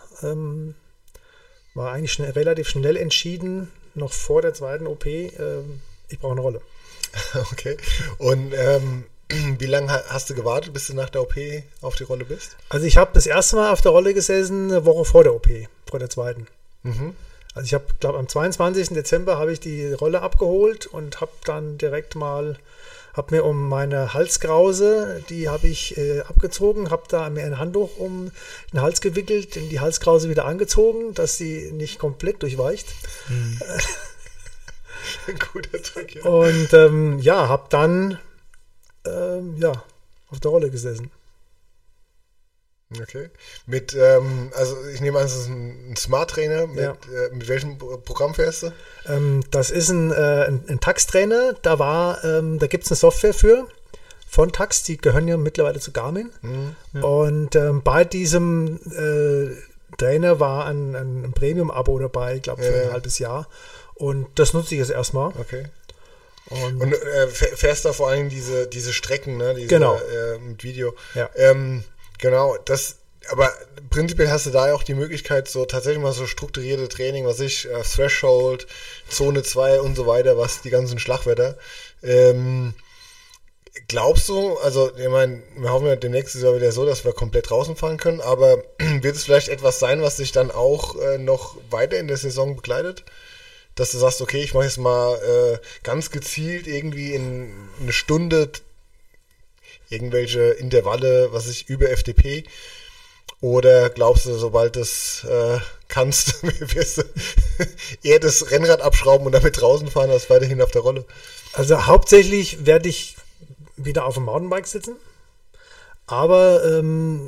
War eigentlich relativ schnell entschieden, noch vor der 2. OP, ich brauche eine Rolle. Okay. Und wie lange hast du gewartet, bis du nach der OP auf die Rolle bist? Also ich habe das erste Mal auf der Rolle gesessen, eine Woche vor der OP, vor der 2. Also ich glaube am 22. Dezember habe ich die Rolle abgeholt und habe dann direkt mal mir um meine Halskrause, die habe ich abgezogen, habe da mir ein Handtuch um den Hals gewickelt, in die Halskrause wieder angezogen, dass sie nicht komplett durchweicht. Ein guter Trick, ja. Und habe dann auf der Rolle gesessen. Okay. Also ich nehme an, es ist ein Smart-Trainer. Mit welchem Programm fährst du? Das ist ein Tax-Trainer. Da gibt es eine Software von Tax, die gehören ja mittlerweile zu Garmin. Ja. Und bei diesem Trainer war ein Premium-Abo dabei, ich glaube für ein halbes Jahr. Und das nutze ich jetzt erstmal. Okay. Und fährst da vor allem diese Strecken, ne? Genau. Mit Video. Ja. Genau, aber prinzipiell hast du da ja auch die Möglichkeit, so tatsächlich mal so strukturierte Training, Threshold, Zone 2 und so weiter, was die ganzen Schlagwörter. Glaubst du, also ich meine, wir hoffen ja demnächst ist es ja wieder so, dass wir komplett draußen fahren können, aber wird es vielleicht etwas sein, was dich dann auch noch weiter in der Saison begleitet? Dass du sagst, okay, ich mache jetzt mal ganz gezielt irgendwie in eine Stunde irgendwelche Intervalle, über FDP? Oder glaubst du, sobald du es kannst, wirst du eher das Rennrad abschrauben und damit draußen fahren, als weiterhin auf der Rolle? Also hauptsächlich werde ich wieder auf dem Mountainbike sitzen. Aber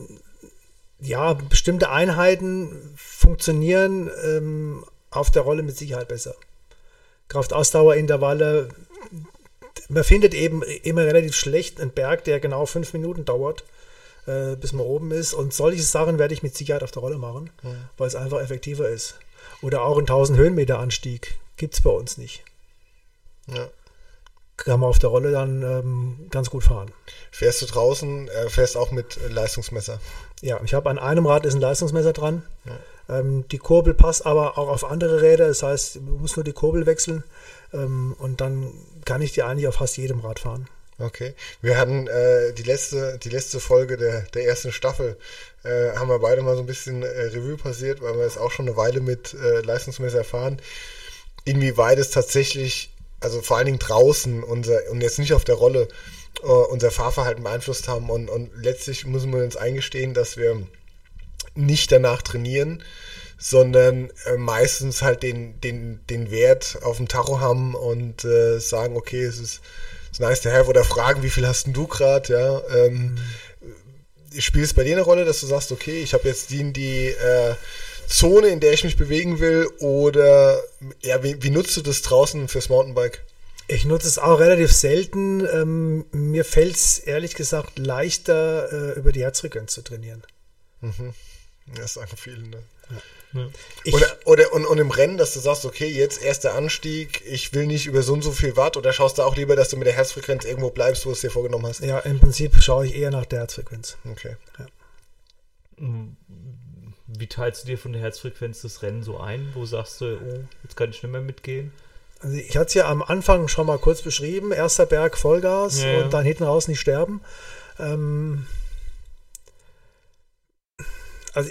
bestimmte Einheiten funktionieren auf der Rolle mit Sicherheit besser. Kraftausdauerintervalle. Man findet eben immer relativ schlecht einen Berg, der genau 5 Minuten dauert, bis man oben ist. Und solche Sachen werde ich mit Sicherheit auf der Rolle machen, weil es einfach effektiver ist. Oder auch einen 1000 Höhenmeter Anstieg gibt es bei uns nicht. Ja. Kann man auf der Rolle dann ganz gut fahren. Fährst du draußen, fährst auch mit Leistungsmesser? Ja, ich habe an einem Rad ist ein Leistungsmesser dran. Ja. Die Kurbel passt aber auch auf andere Räder. Das heißt, man muss nur die Kurbel wechseln. Und dann kann ich die eigentlich auf fast jedem Rad fahren. Okay. Wir hatten die letzte Folge der ersten Staffel, haben wir beide mal so ein bisschen Revue passiert, weil wir es auch schon eine Weile mit Leistungsmesser fahren. Inwieweit es tatsächlich, also vor allen Dingen draußen und jetzt nicht auf der Rolle, unser Fahrverhalten beeinflusst haben. Und letztlich müssen wir uns eingestehen, dass wir nicht danach trainieren, sondern meistens halt den Wert auf dem Tacho haben und sagen, okay, es ist nice to have, oder fragen, wie viel hast denn du gerade, ja. Spielt es bei dir eine Rolle, dass du sagst, okay, ich habe jetzt die Zone, in der ich mich bewegen will, oder ja, wie nutzt du das draußen fürs Mountainbike? Ich nutze es auch relativ selten. Mir fällt es ehrlich gesagt leichter, über die Herzfrequenz zu trainieren. Mhm. Das sagen viele, ne? Ja. Und im Rennen, dass du sagst, okay, jetzt erster Anstieg, ich will nicht über so und so viel Watt, oder schaust du auch lieber, dass du mit der Herzfrequenz irgendwo bleibst, wo du es dir vorgenommen hast? Ja, im Prinzip schaue ich eher nach der Herzfrequenz. Okay. Ja. Wie teilst du dir von der Herzfrequenz das Rennen so ein? Wo sagst du, oh, jetzt kann ich nicht mehr mitgehen? Also ich hatte es ja am Anfang schon mal kurz beschrieben, erster Berg Vollgas und dann hinten raus nicht sterben. Also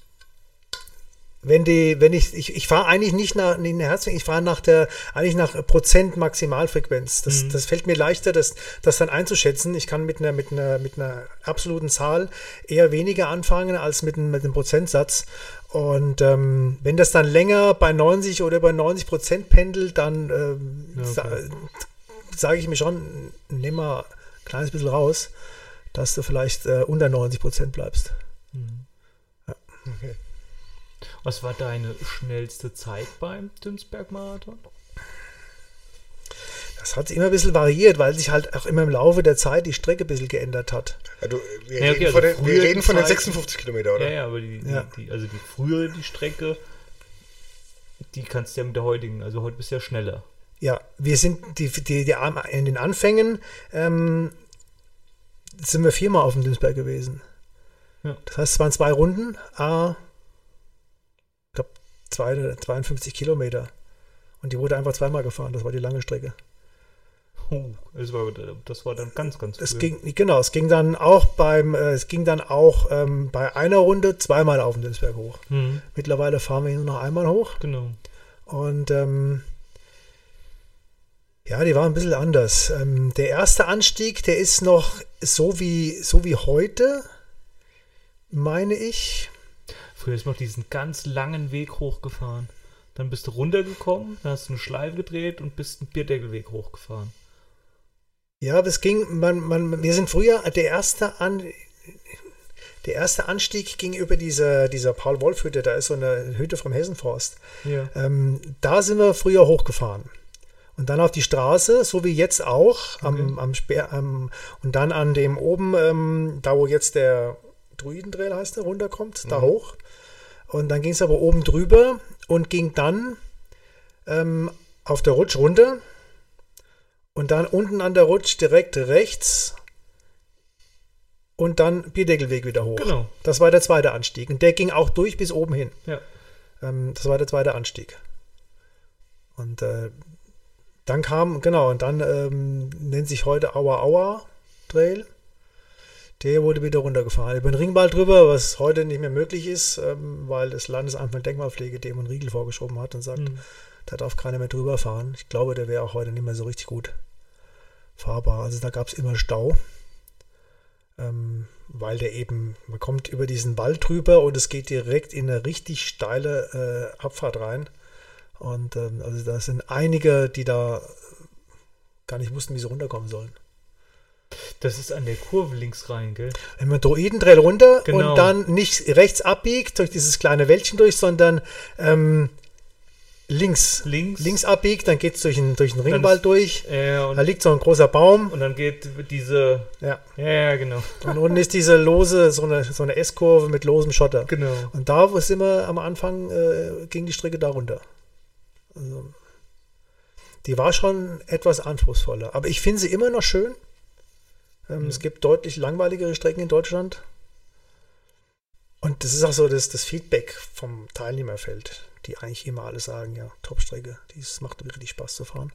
ich fahre eigentlich nicht nach den Herzfrequenz, ich fahre eigentlich nach Prozent Maximalfrequenz. Das fällt mir leichter, das dann einzuschätzen. Ich kann mit einer absoluten Zahl eher weniger anfangen als mit einem Prozentsatz. Und wenn das dann länger bei 90 oder bei 90% pendelt, dann sage ich mir schon, nimm mal ein kleines bisschen raus, dass du vielleicht unter 90% bleibst. Ja. Okay. Was war deine schnellste Zeit beim Dünsberg-Marathon? Das hat immer ein bisschen variiert, weil sich halt auch immer im Laufe der Zeit die Strecke ein bisschen geändert hat. Ja, wir reden von den 56 Kilometern, oder? Ja, aber die frühere Strecke, die kannst du ja mit der heutigen, also heute bist du ja schneller. Ja, wir sind in den Anfängen sind wir 4-mal auf dem Dünsberg gewesen. Ja. Das heißt, es waren 2 Runden, ich glaube 52 Kilometer. Und die wurde einfach 2-mal gefahren, das war die lange Strecke. Das war dann ganz, ganz es ging dann auch bei einer Runde 2-mal auf den Dünsberg hoch. Mhm. Mittlerweile fahren wir nur noch einmal hoch. Genau. Und die war ein bisschen anders. Der erste Anstieg, der ist noch so wie heute, meine ich. Früher ist noch diesen ganz langen Weg hochgefahren. Dann bist du runtergekommen, dann hast du eine Schleife gedreht und bist einen Bierdeckelweg hochgefahren. Ja, das ging, wir sind früher, Der erste Anstieg ging über dieser Paul-Wolf-Hütte, da ist so eine Hütte vom Hessenforst. Ja. Da sind wir früher hochgefahren. Und dann auf die Straße, so wie jetzt auch, und dann an dem oben, da wo jetzt der Druidentrail heißt, der runterkommt, da hoch. Und dann ging es aber oben drüber und ging dann auf der Rutsch runter. Und dann unten an der Rutsch direkt rechts und dann Bierdeckelweg wieder hoch. Genau. Das war der zweite Anstieg. Und der ging auch durch bis oben hin. Ja. Das war der zweite Anstieg. Und dann kam, genau, und dann nennt sich heute Aua Trail. Der wurde wieder runtergefahren. Über den Ringwall drüber, was heute nicht mehr möglich ist, weil das Landesamt für Denkmalpflege dem einen Riegel vorgeschoben hat und sagt, da darf keiner mehr drüber fahren. Ich glaube, der wäre auch heute nicht mehr so richtig gut fahrbar. Also da gab es immer Stau, weil der eben, man kommt über diesen Wald drüber und es geht direkt in eine richtig steile Abfahrt rein. Und also da sind einige, die da gar nicht wussten, wie sie runterkommen sollen. Das ist an der Kurve links rein, gell? Wenn man Druidentrail runter Genau. und dann nicht rechts abbiegt, durch dieses kleine Wäldchen durch, sondern links abbiegt, dann geht es durch den Ringwald durch. Und Da liegt so ein großer Baum. dann geht diese... Ja, genau. Und unten ist diese lose, so eine S-Kurve mit losem Schotter. Genau. Und da sind wir am Anfang, ging die Strecke da runter. Also, die war schon etwas anspruchsvoller. Aber ich finde sie immer noch schön. Es gibt deutlich langweiligere Strecken in Deutschland. Und das ist auch so das Feedback vom Teilnehmerfeld, die eigentlich immer alle sagen, ja, Top-Strecke, das macht richtig Spaß zu fahren.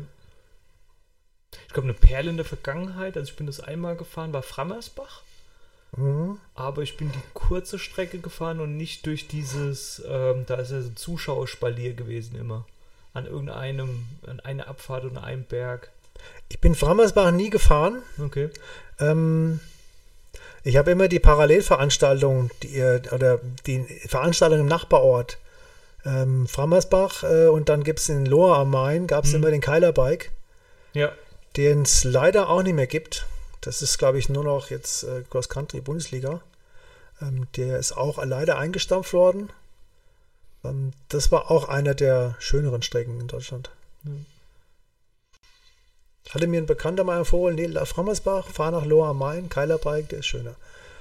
Ich glaube, eine Perle in der Vergangenheit, also ich bin das einmal gefahren, war Frammersbach. Aber ich bin die kurze Strecke gefahren und nicht durch dieses, da ist ja so ein Zuschauerspalier gewesen immer. An einer Abfahrt und einem Berg. Ich bin Frammersbach nie gefahren. Okay. Ich habe immer die Parallelveranstaltung, die Veranstaltung im Nachbarort. Frammersbach und dann gibt es in Lohr am Main, gab es immer den Keilerbike, den es leider auch nicht mehr gibt. Das ist, glaube ich, nur noch jetzt Cross-Country Bundesliga. Der ist auch leider eingestampft worden. Das war auch einer der schöneren Strecken in Deutschland. Hatte mir ein Bekannter mal empfohlen, nee, Frammersbach, fahr nach Lohr am Main, Keilerbike, der ist schöner.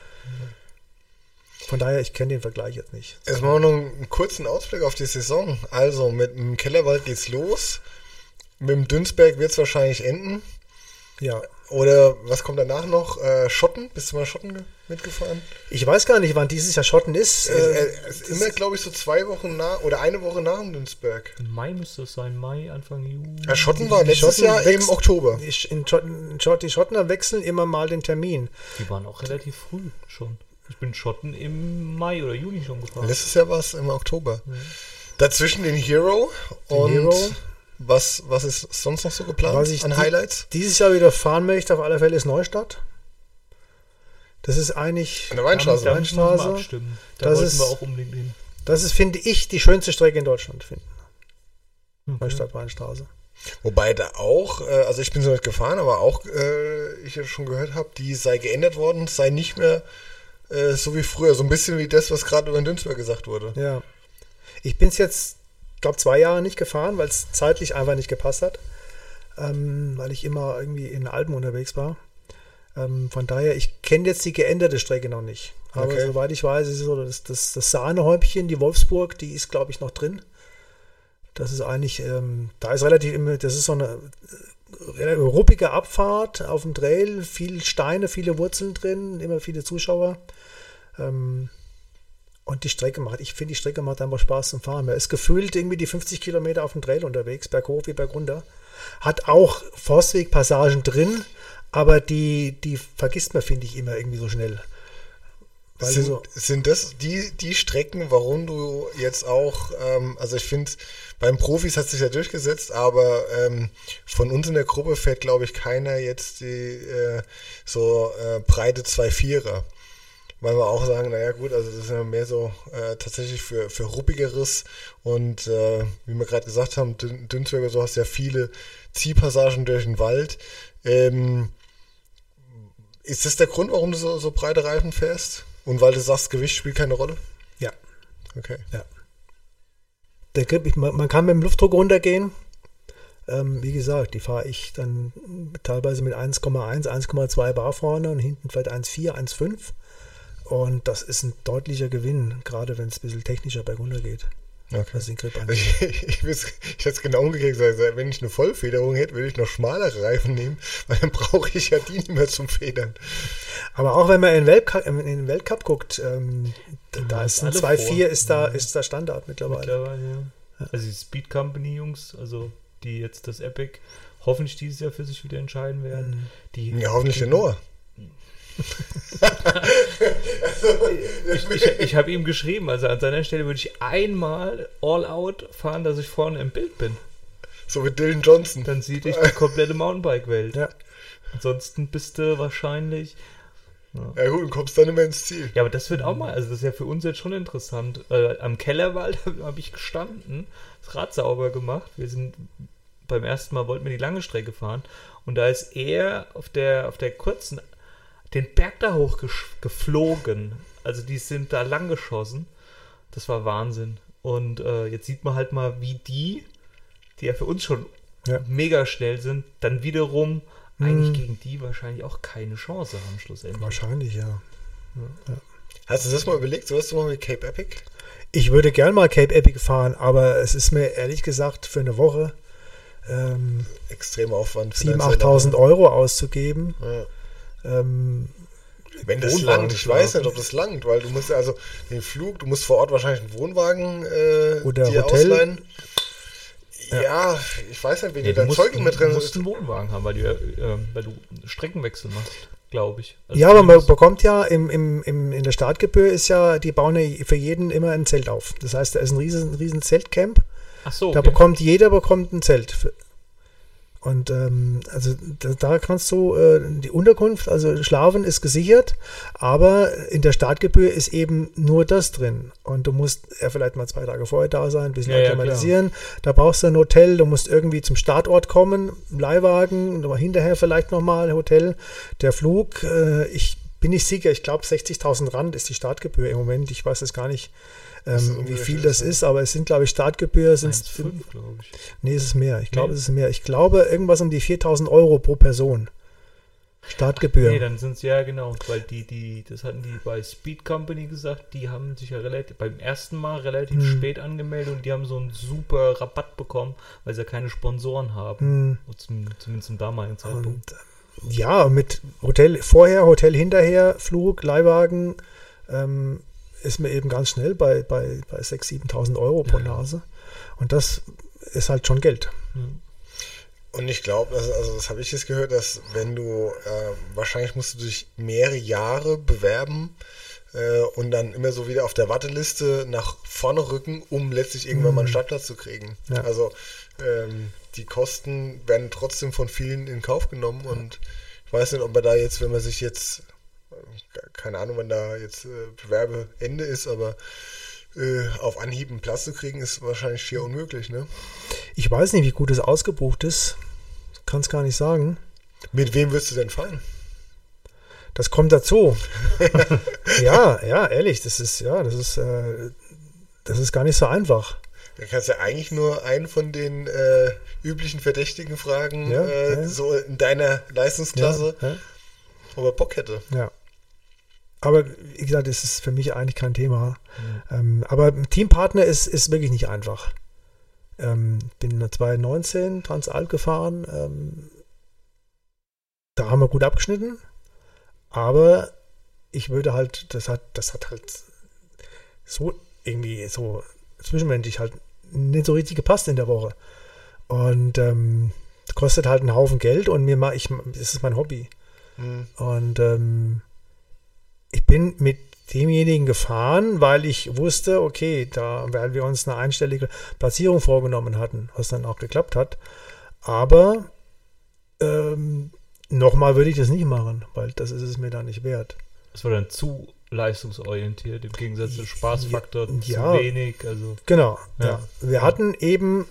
Von daher, ich kenne den Vergleich jetzt nicht. Jetzt machen wir noch einen kurzen Ausblick auf die Saison. Also, mit dem Kellerwald geht's los. Mit dem Dünsberg wird es wahrscheinlich enden. Ja. Oder was kommt danach noch? Schotten? Bist du mal Schotten mitgefahren? Ich weiß gar nicht, wann dieses Jahr Schotten ist. Es ist immer, glaube ich, so 2 Wochen oder eine Woche nach dem Dünsberg. Im Mai müsste es sein, Anfang Juni. Ja, Schotten war letztes Jahr im Oktober. Die Schottner wechseln immer mal den Termin. Die waren auch relativ früh schon. Ich bin Schotten im Mai oder Juni schon gefahren. Letztes Jahr war es im Oktober. Dazwischen den Hero Was ist sonst noch so geplant an Highlights? Dieses Jahr wieder fahren möchte, auf alle Fälle ist Neustadt. Das ist eigentlich an der Weinstraße. Da wollten wir auch unbedingt hin. Das ist, finde ich, die schönste Strecke in Deutschland. Neustadt, Weinstraße. Wobei da auch, also ich bin so nicht gefahren, aber auch, ich schon gehört habe, die sei geändert worden, sei nicht mehr so wie früher. So ein bisschen wie das, was gerade über den Dünsberg gesagt wurde. Ja. Ich bin es jetzt, glaube 2 Jahre nicht gefahren, weil es zeitlich einfach nicht gepasst hat, weil ich immer irgendwie in den Alpen unterwegs war. Von daher, ich kenne jetzt die geänderte Strecke noch nicht. Aber soweit ich weiß, ist es so, das Sahnehäubchen, die Wolfsburg, die ist, glaube ich, noch drin. Das ist eigentlich, da ist das ist so eine ruppige Abfahrt auf dem Trail, viel Steine, viele Wurzeln drin, immer viele Zuschauer. Und die Strecke macht einfach Spaß zum Fahren. Man ist gefühlt irgendwie die 50 Kilometer auf dem Trail unterwegs, berghoch wie bergunter. Hat auch Forstwegpassagen drin, aber die vergisst man, finde ich, immer irgendwie so schnell. Sind das die Strecken, warum du jetzt auch, also ich finde, beim Profis hat es sich ja durchgesetzt, aber von uns in der Gruppe fährt, glaube ich, keiner jetzt die breite 2-4er. Weil wir auch sagen, naja gut, also das ist ja mehr so tatsächlich für ruppigeres und wie wir gerade gesagt haben, Dünsberger, so hast ja viele Ziehpassagen durch den Wald. Ist das der Grund, warum du so breite Reifen fährst? Und weil du sagst, Gewicht spielt keine Rolle? Ja. Okay. Ja. Der Grip, man kann mit dem Luftdruck runtergehen. Wie gesagt, die fahre ich dann teilweise mit 1,1, 1,2 Bar vorne und hinten vielleicht 1,4, 1,5. Und das ist ein deutlicher Gewinn, gerade wenn es ein bisschen technischer bergunter geht. Okay. Was den Grip angeht. Ich hätte es genau umgekehrt gesagt. Wenn ich eine Vollfederung hätte, würde ich noch schmalere Reifen nehmen, weil dann brauche ich ja die nicht mehr zum Federn. Aber auch wenn man in den Weltcup guckt, da ist ein 2,4 ist da Standard mittlerweile. Ja. Also die Speed Company Jungs, also die jetzt das Epic hoffentlich dieses Jahr für sich wieder entscheiden werden. Ja, hoffentlich der Noah. Ich habe ihm geschrieben, also an seiner Stelle würde ich einmal all out fahren, dass ich vorne im Bild bin. So wie Dylan Johnson. Dann sieht ich die komplette Mountainbike-Welt. Ja. Ansonsten bist du wahrscheinlich... Ja gut, und kommst dann immer ins Ziel. Ja, aber das wird auch mal, also das ist ja für uns jetzt schon interessant. Am Kellerwald habe ich gestanden, das Rad sauber gemacht. Wir sind beim ersten Mal, wollten wir die lange Strecke fahren und da ist er auf der kurzen den Berg da hoch geflogen. Also die sind da lang geschossen. Das war Wahnsinn. Und jetzt sieht man halt mal, wie die ja für uns schon mega schnell sind, dann wiederum eigentlich gegen die wahrscheinlich auch keine Chance haben schlussendlich. Wahrscheinlich, ja. Hast du das mal überlegt? Sollst du mal mit Cape Epic? Ich würde gern mal Cape Epic fahren, aber es ist mir ehrlich gesagt für eine Woche extremer Aufwand. 7.000, 8.000 Euro auszugeben. Ja. Wenn das Wohnwagen langt, ich weiß nicht, ob das langt, weil du musst also den Flug, du musst vor Ort wahrscheinlich einen Wohnwagen oder dir Hotel ausleihen. Ja, ich weiß nicht, wenn du dein Zeug mit drin hast. Du musst einen Wohnwagen haben, weil du Streckenwechsel machst, glaube ich. Also ja, aber man bekommt ja in der Startgebühr ist ja, die bauen ja für jeden immer ein Zelt auf. Das heißt, da ist ein riesen Zeltcamp. Ach so, da bekommt jeder ein Zelt. Und also da kannst du die Unterkunft, also Schlafen ist gesichert, aber in der Startgebühr ist eben nur das drin. Und du musst vielleicht mal 2 Tage vorher da sein, ein bisschen akklimatisieren. Da brauchst du ein Hotel, du musst irgendwie zum Startort kommen, Leihwagen, aber hinterher vielleicht nochmal ein Hotel. Der Flug, ich bin nicht sicher, ich glaube 60.000 Rand ist die Startgebühr im Moment. Ich weiß es gar nicht, wie viel das ist, aber es sind, glaube ich, Startgebühr sind 1,5, glaube ich. Nee, es ist mehr. Ich glaube, es ist mehr. Ich glaube, irgendwas um die 4.000 Euro pro Person. Startgebühr. Nee, dann sind es ja genau, weil das hatten die bei Speed Company gesagt, die haben sich ja beim ersten Mal relativ spät angemeldet und die haben so einen super Rabatt bekommen, weil sie ja keine Sponsoren haben. Zumindest zum damaligen Zeitpunkt. Und, ja, mit Hotel vorher, Hotel hinterher, Flug, Leihwagen, ist mir eben ganz schnell bei 6.000, 7.000 Euro pro Nase. Und das ist halt schon Geld. Und ich glaube, also das habe ich jetzt gehört, dass wenn du, wahrscheinlich musst du dich mehrere Jahre bewerben und dann immer so wieder auf der Warteliste nach vorne rücken, um letztlich irgendwann mal einen Startplatz zu kriegen. Ja. Also die Kosten werden trotzdem von vielen in Kauf genommen und ich weiß nicht, ob man da jetzt, wenn man sich jetzt keine Ahnung, wenn da jetzt Bewerbeende ist, aber auf Anhieb einen Platz zu kriegen, ist wahrscheinlich schier unmöglich, ne? Ich weiß nicht, wie gut es ausgebucht ist. Kann es gar nicht sagen. Mit wem würdest du denn fahren? Das kommt dazu. ja, ehrlich, das ist gar nicht so einfach. Da kannst du eigentlich nur einen von den üblichen Verdächtigen fragen, so in deiner Leistungsklasse, ob er Bock hätte. Ja. Aber wie gesagt, das ist für mich eigentlich kein Thema. Aber Teampartner ist wirklich nicht einfach. Bin 2019 Transalp gefahren. Da haben wir gut abgeschnitten. Aber ich würde halt, das hat halt so irgendwie so zwischenmenschlich halt nicht so richtig gepasst in der Woche. Und kostet halt einen Haufen Geld und das ist mein Hobby. Und ich bin mit demjenigen gefahren, weil ich wusste, okay, weil wir uns eine einstellige Platzierung vorgenommen hatten, was dann auch geklappt hat. Aber nochmal würde ich das nicht machen, weil das ist es mir dann nicht wert. Das war dann zu leistungsorientiert, im Gegensatz zum Spaßfaktor zu wenig. Also, genau, ja. Wir hatten eben,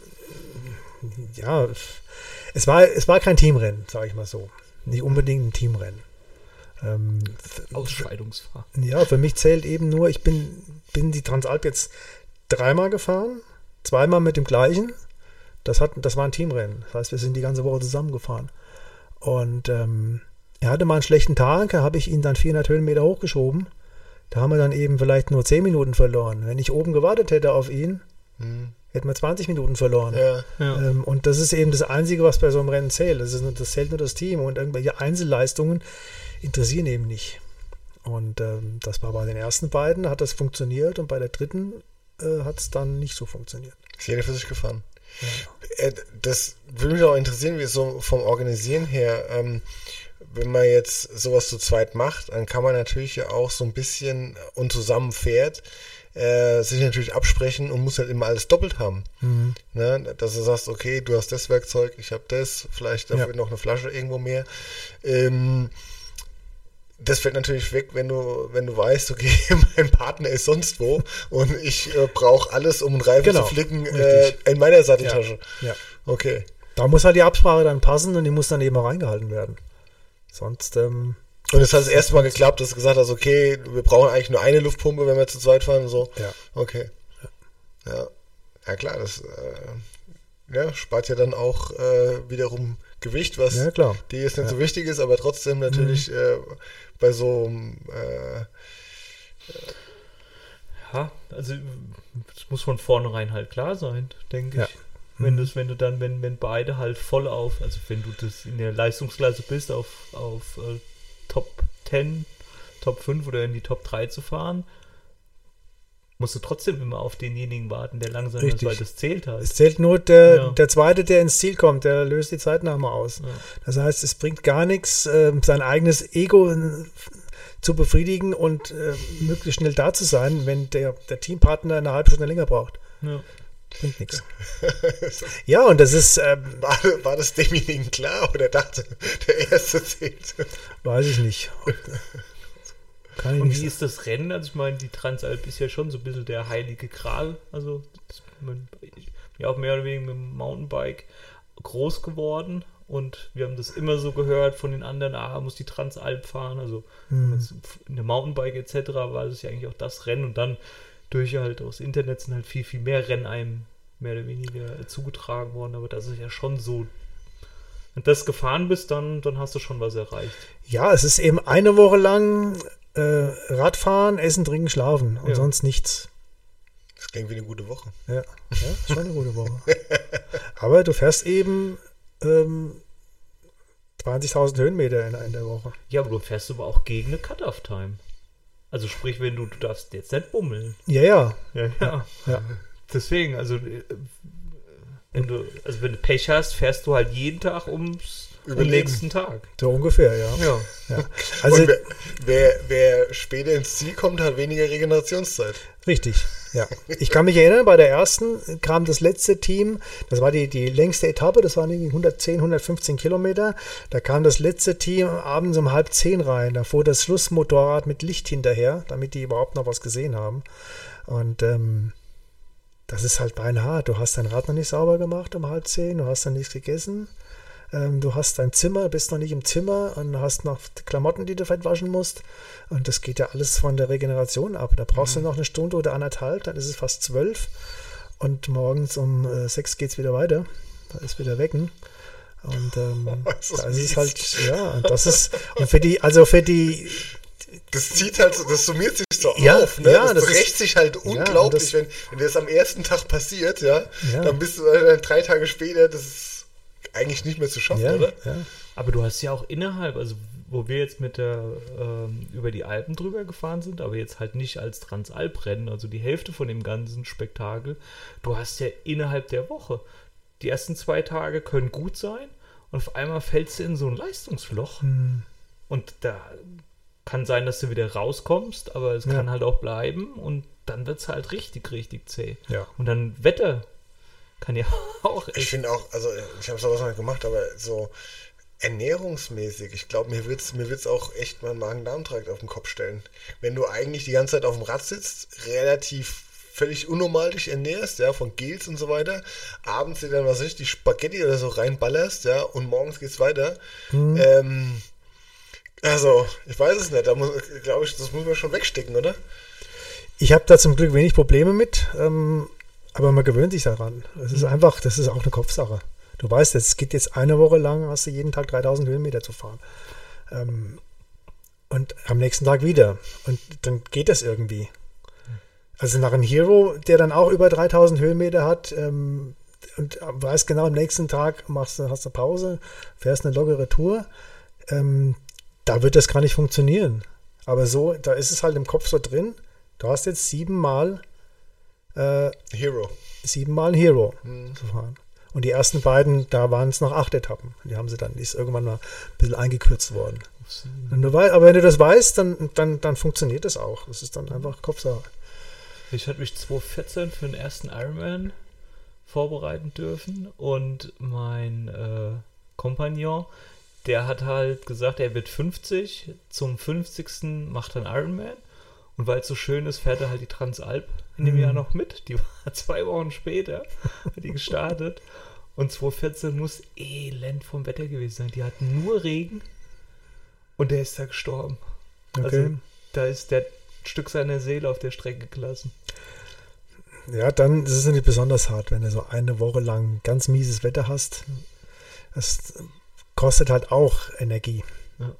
es war kein Teamrennen, sage ich mal so. Nicht unbedingt ein Teamrennen. Ausscheidungsfahrt. Ja, für mich zählt eben nur, ich bin die Transalp jetzt 3-mal gefahren, 2-mal mit dem gleichen. Das war ein Teamrennen. Das heißt, wir sind die ganze Woche zusammengefahren. Und er hatte mal einen schlechten Tag, da habe ich ihn dann 400 Höhenmeter hochgeschoben. Da haben wir dann eben vielleicht nur 10 Minuten verloren. Wenn ich oben gewartet hätte auf ihn, hätten wir 20 Minuten verloren. Ja. Und das ist eben das Einzige, was bei so einem Rennen zählt. Das zählt nur das Team und irgendwelche Einzelleistungen interessieren eben nicht. Und das war bei den ersten beiden, hat das funktioniert und bei der dritten hat es dann nicht so funktioniert. Ist jeder für sich gefahren. Ja. Das würde mich auch interessieren, wie es so vom Organisieren her, wenn man jetzt sowas zu zweit macht, dann kann man natürlich ja auch so ein bisschen und zusammen fährt, sich natürlich absprechen und muss halt immer alles doppelt haben. Ne? Dass du sagst, okay, du hast das Werkzeug, ich habe das, vielleicht dafür noch eine Flasche irgendwo mehr. Das fällt natürlich weg, wenn du weißt, okay, mein Partner ist sonst wo und ich brauche alles, um einen Reifen zu flicken, in meiner Satteltasche. Ja. Okay. Da muss halt die Absprache dann passen und die muss dann eben auch reingehalten werden. Sonst. Und es hat das erste Mal geklappt, dass du gesagt hast, okay, wir brauchen eigentlich nur eine Luftpumpe, wenn wir zu zweit fahren und so. Ja. Okay. Ja klar, das spart ja dann auch wiederum Gewicht, was dir jetzt nicht so wichtig ist, aber trotzdem natürlich bei so also es muss von vornherein halt klar sein, denke ich. Wenn beide halt voll auf, also wenn du das in der Leistungsklasse bist, auf Top 10, Top 5 oder in die Top 3 zu fahren, musst du trotzdem immer auf denjenigen warten, der langsam ist, weil das zählt halt. Es zählt nur der Zweite, der ins Ziel kommt, der löst die Zeitnahme aus. Ja. Das heißt, es bringt gar nichts, sein eigenes Ego zu befriedigen und möglichst schnell da zu sein, wenn der Teampartner eine halbe Stunde länger braucht. Ja. Bringt nichts. Ja, und das ist... war das demjenigen klar oder dachte, der Erste zählt? Weiß ich nicht. Und wie ist das Rennen? Also ich meine, die Transalp ist ja schon so ein bisschen der heilige Gral. Also ich bin auch mehr oder weniger mit dem Mountainbike groß geworden und wir haben das immer so gehört von den anderen, muss die Transalp fahren. Also in der Mountainbike etc. war das ja eigentlich auch das Rennen und dann durch halt aus Internet sind halt viel, viel mehr Rennen einem mehr oder weniger zugetragen worden, aber das ist ja schon so, wenn du das gefahren bist, dann hast du schon was erreicht. Ja, es ist eben eine Woche lang Radfahren, Essen, Trinken, Schlafen und sonst nichts. Das klingt wie eine gute Woche. Ja, schon eine gute Woche. Aber du fährst eben 20.000 Höhenmeter in der Woche. Ja, aber du fährst aber auch gegen eine Cut-Off-Time. Also sprich, wenn du darfst jetzt nicht bummeln. Ja. Deswegen, also wenn du Pech hast, fährst du halt jeden Tag um den nächsten Tag. So ungefähr, ja. Also und wer später ins Ziel kommt, hat weniger Regenerationszeit. Richtig, ja. Ich kann mich erinnern, bei der ersten kam das letzte Team, das war die längste Etappe, das waren 110, 115 Kilometer. Da kam das letzte Team abends um 9:30 rein. Da fuhr das Schlussmotorrad mit Licht hinterher, damit die überhaupt noch was gesehen haben. Und das ist halt beinhart. Du hast dein Rad noch nicht sauber gemacht um 9:30, du hast dann nichts gegessen. Du hast dein Zimmer, bist noch nicht im Zimmer und hast noch Klamotten, die du vielleicht waschen musst. Und das geht ja alles von der Regeneration ab. Da brauchst du noch eine Stunde oder anderthalb, dann ist es fast 12. Und morgens um 6 geht es wieder weiter. Da ist wieder Wecken. Und da ist es halt, das ist, und für die das zieht halt so, das summiert sich so auf, ne? Ja, das rächt sich halt unglaublich, wenn das am ersten Tag passiert, dann bist du dann 3 Tage später, das ist eigentlich nicht mehr zu schaffen, oder? Ja. Aber du hast ja auch innerhalb, also wo wir jetzt mit über die Alpen drüber gefahren sind, aber jetzt halt nicht als Transalp-Rennen, also die Hälfte von dem ganzen Spektakel, du hast ja innerhalb der Woche, die ersten 2 Tage können gut sein und auf einmal fällst du in so ein Leistungsloch und da kann sein, dass du wieder rauskommst, aber es kann halt auch bleiben und dann wird es halt richtig, richtig zäh. Ja. Und dann Wetter kann ja auch echt. Ich finde auch, also ich habe sowas noch nicht gemacht, aber so ernährungsmäßig, ich glaube, mir wird's auch echt meinen Magen-Darm-Trakt auf den Kopf stellen. Wenn du eigentlich die ganze Zeit auf dem Rad sitzt, relativ völlig unnormal dich ernährst, von Gels und so weiter, abends dir dann, die Spaghetti oder so reinballerst, und morgens geht's weiter. Also, ich weiß es nicht. Da glaube ich, das muss man schon wegstecken, oder? Ich habe da zum Glück wenig Probleme mit, aber man gewöhnt sich daran. Es ist einfach, das ist auch eine Kopfsache. Du weißt, es geht jetzt eine Woche lang, hast du jeden Tag 3000 Höhenmeter zu fahren. Und am nächsten Tag wieder. Und dann geht das irgendwie. Also nach einem Hero, der dann auch über 3000 Höhenmeter hat, und weißt genau, am nächsten Tag hast du eine Pause, fährst eine lockere Tour, da wird das gar nicht funktionieren. Aber so, da ist es halt im Kopf so drin, du hast jetzt 7 Mal Hero. 7 Mal ein Hero zu fahren. Und die ersten beiden, da waren es noch 8 Etappen. Die haben sie dann, die ist irgendwann mal ein bisschen eingekürzt worden. Aber wenn du das weißt, dann funktioniert das auch. Das ist dann einfach Kopfsache. Ich hatte mich 2014 für den ersten Ironman vorbereiten dürfen und mein Kompagnon, der hat halt gesagt, er wird 50, zum 50. macht er einen Ironman und weil es so schön ist, fährt er halt die Transalp in dem Jahr noch mit. Die war 2 Wochen später, hat die gestartet und 2014 muss elend vom Wetter gewesen sein. Die hatten nur Regen und der ist da gestorben. Okay. Also da ist der Stück seiner Seele auf der Strecke gelassen. Ja, dann ist es nicht besonders hart, wenn du so eine Woche lang ganz mieses Wetter hast. Das kostet halt auch Energie. Ja.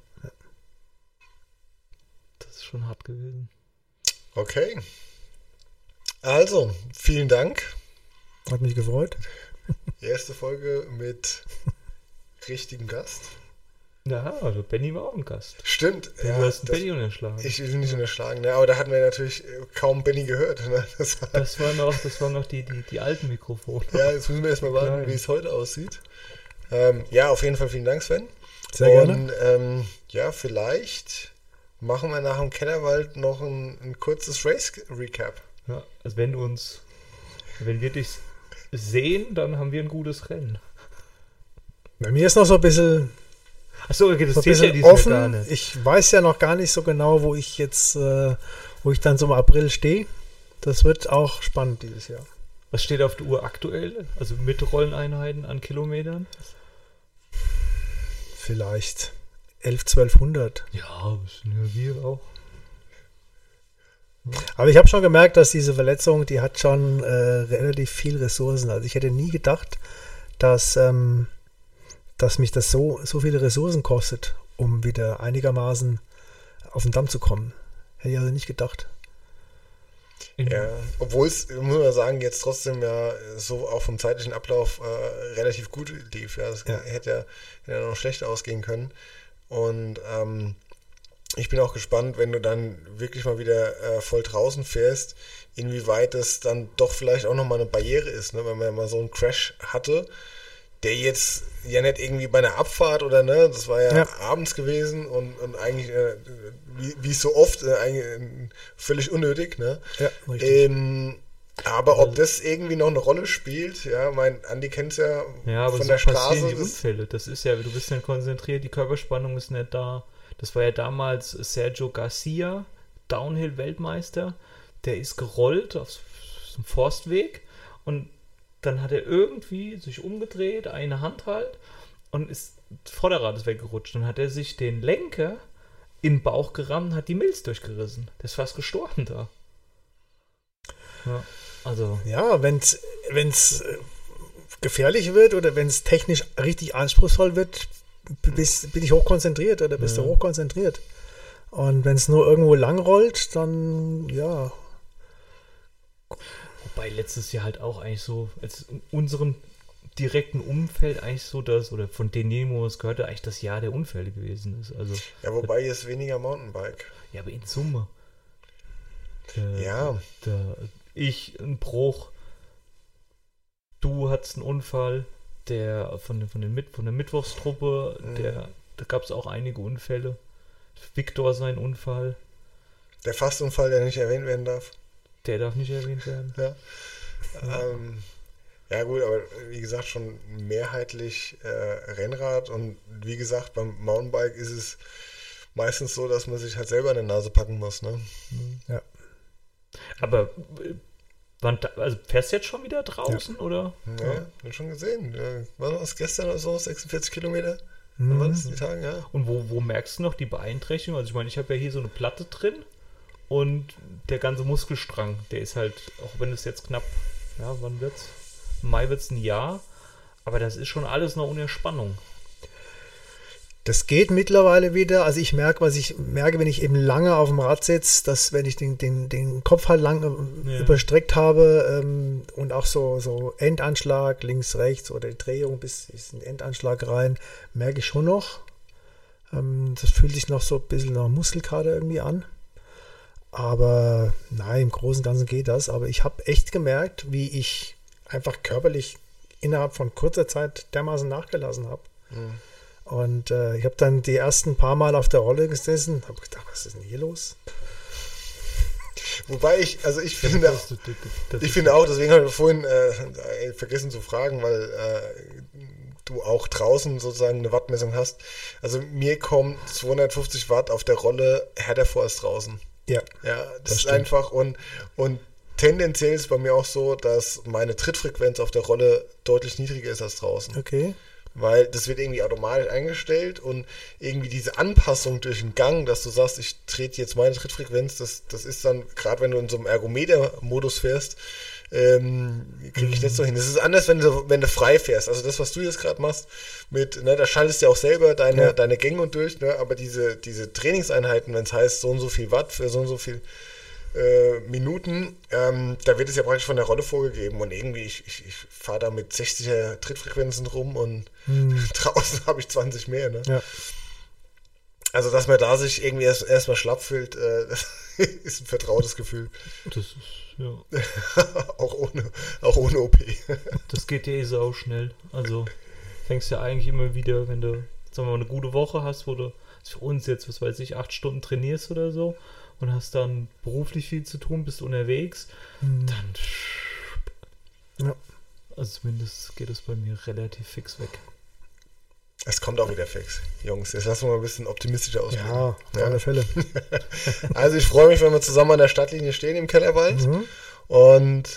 Das ist schon hart gewesen. Okay. Also, vielen Dank. Hat mich gefreut. Erste Folge mit richtigem Gast. Ja, also Benny war auch ein Gast. Stimmt. Du hast Benny unterschlagen. Ich will nicht unterschlagen, ne? Aber da hatten wir natürlich kaum Benny gehört. Ne? Das war noch die alten Mikrofone. Ja, jetzt müssen wir erstmal warten, wie es heute aussieht. Ja, auf jeden Fall vielen Dank, Sven. Sehr gerne. Und ja, vielleicht machen wir nach dem Kellerwald noch ein kurzes Race-Recap. Ja, also wenn wir dich sehen, dann haben wir ein gutes Rennen. Bei mir ist noch so ein bisschen... Achso, okay, das ist ein bisschen offen. Gar nicht. Ich weiß ja noch gar nicht so genau, wo ich dann so im April stehe. Das wird auch spannend dieses Jahr. Was steht auf der Uhr aktuell? Also mit Rolleneinheiten an Kilometern? Vielleicht 1200. Ja, das sind ja wir auch. Aber ich habe schon gemerkt, dass diese Verletzung, die hat schon relativ viel Ressourcen. Also ich hätte nie gedacht, dass mich das so viele Ressourcen kostet, um wieder einigermaßen auf den Damm zu kommen. Hätte ich also nicht gedacht. Ja, obwohl es, muss man sagen, jetzt trotzdem ja so auch vom zeitlichen Ablauf relativ gut lief. Ja, das hätte ja noch schlechter ausgehen können. Und ich bin auch gespannt, wenn du dann wirklich mal wieder voll draußen fährst, inwieweit es dann doch vielleicht auch nochmal eine Barriere ist, ne? Wenn man mal so einen Crash hatte, der jetzt ja nicht irgendwie bei einer Abfahrt oder ne, das war ja abends gewesen und eigentlich, wie es so oft, eigentlich völlig unnötig, ne? Ja, richtig. Aber ob das irgendwie noch eine Rolle spielt, ja, Andi kennt es ja, aber von so der Straße. Die Unfälle, das ist ja, du bist nicht konzentriert, die Körperspannung ist nicht da. Das war ja damals Sergio Garcia, Downhill-Weltmeister, der ist gerollt auf dem Forstweg und dann hat er irgendwie sich umgedreht, eine Hand halt, und Vorderrad ist weggerutscht. Dann hat er sich den Lenker in den Bauch gerammt und hat die Milz durchgerissen. Der ist fast gestorben da. Ja, also. Ja, wenn's gefährlich wird oder wenn es technisch richtig anspruchsvoll wird, bin ich hochkonzentriert oder bist du hochkonzentriert. Und wenn es nur irgendwo lang rollt, dann ja. Wobei letztes Jahr halt auch eigentlich so, als in unserem direkten Umfeld eigentlich so oder von denen, wo es gehört, eigentlich das Jahr der Unfälle gewesen ist. Also, ja, wobei jetzt weniger Mountainbike. Ja, aber in Summe. Ja. Ich einen Bruch, du hattest einen Unfall, der von der Mittwochstruppe, da gab es auch einige Unfälle. Viktor sein Unfall. Der Fastunfall, der nicht erwähnt werden darf. Der darf nicht erwähnt werden. Ja. Ja gut, aber wie gesagt, schon mehrheitlich Rennrad und wie gesagt, beim Mountainbike ist es meistens so, dass man sich halt selber in die Nase packen muss, ne? Ja. Aber also fährst du jetzt schon wieder draußen, oder? Ja, hab schon gesehen. Was war das gestern oder so? 46 Kilometer? Wann war das, die Tage, ja. Und wo merkst du noch die Beeinträchtigung? Also ich meine, ich habe ja hier so eine Platte drin und der ganze Muskelstrang, der ist halt, auch wenn es jetzt knapp, ja, wann wird's? Im Mai wird's ein Jahr, aber das ist schon alles noch unter Spannung. Das geht mittlerweile wieder. Also ich merke, wenn ich eben lange auf dem Rad sitze, dass wenn ich den Kopf halt lang überstreckt habe und auch so Endanschlag links, rechts oder die Drehung bis in den Endanschlag rein, merke ich schon noch. Das fühlt sich noch so ein bisschen nach Muskelkater irgendwie an. Aber nein, im Großen und Ganzen geht das. Aber ich habe echt gemerkt, wie ich einfach körperlich innerhalb von kurzer Zeit dermaßen nachgelassen habe. Mhm. Und ich habe dann die ersten paar Mal auf der Rolle gesessen, habe gedacht, was ist denn hier los? Wobei ich finde auch, deswegen habe ich vorhin vergessen zu fragen, weil du auch draußen sozusagen eine Wattmessung hast. Also mir kommen 250 Watt auf der Rolle härter vor als draußen. Ja, das ist stimmt. Einfach und tendenziell ist bei mir auch so, dass meine Trittfrequenz auf der Rolle deutlich niedriger ist als draußen. Okay. Weil das wird irgendwie automatisch eingestellt und irgendwie diese Anpassung durch den Gang, dass du sagst, ich trete jetzt meine Trittfrequenz, das ist dann, gerade wenn du in so einem Ergometer-Modus fährst, kriege ich nicht so hin. Das ist anders, wenn du frei fährst. Also das, was du jetzt gerade machst, da schaltest du ja auch selber deine Gänge und durch, ne? Aber diese Trainingseinheiten, wenn es heißt, so und so viel Watt für so und so viel Minuten, da wird es ja praktisch von der Rolle vorgegeben und irgendwie, ich fahre da mit 60er Trittfrequenzen rum und draußen habe ich 20 mehr. Ne? Ja. Also, dass man da sich irgendwie erstmal schlapp fühlt, das ist ein vertrautes Gefühl. Das ist, ja. auch ohne OP. Das geht ja sau schnell. Also, fängst ja eigentlich immer wieder, wenn du, sagen wir mal, eine gute Woche hast, wo du für uns jetzt, 8 Stunden trainierst oder so, und hast dann beruflich viel zu tun, bist unterwegs, dann also zumindest geht es bei mir relativ fix weg. Es kommt auch wieder fix, Jungs. Jetzt lassen wir mal ein bisschen optimistischer ausblicken. Ja, auf alle Fälle. Also ich freue mich, wenn wir zusammen an der Stadtlinie stehen im Kellerwald. Und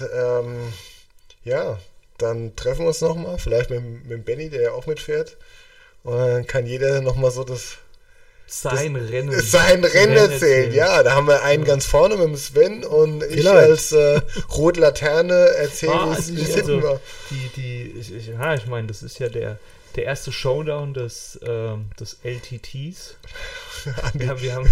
dann treffen wir uns nochmal, vielleicht mit Benny, der ja auch mitfährt. Und dann kann jeder nochmal so sein Rennen erzählt. Ja, da haben wir einen ganz vorne mit dem Sven und ich als rote Laterne erzähle, wie es hinten war. Ich meine, das ist ja der erste Showdown des LTTs. Wir haben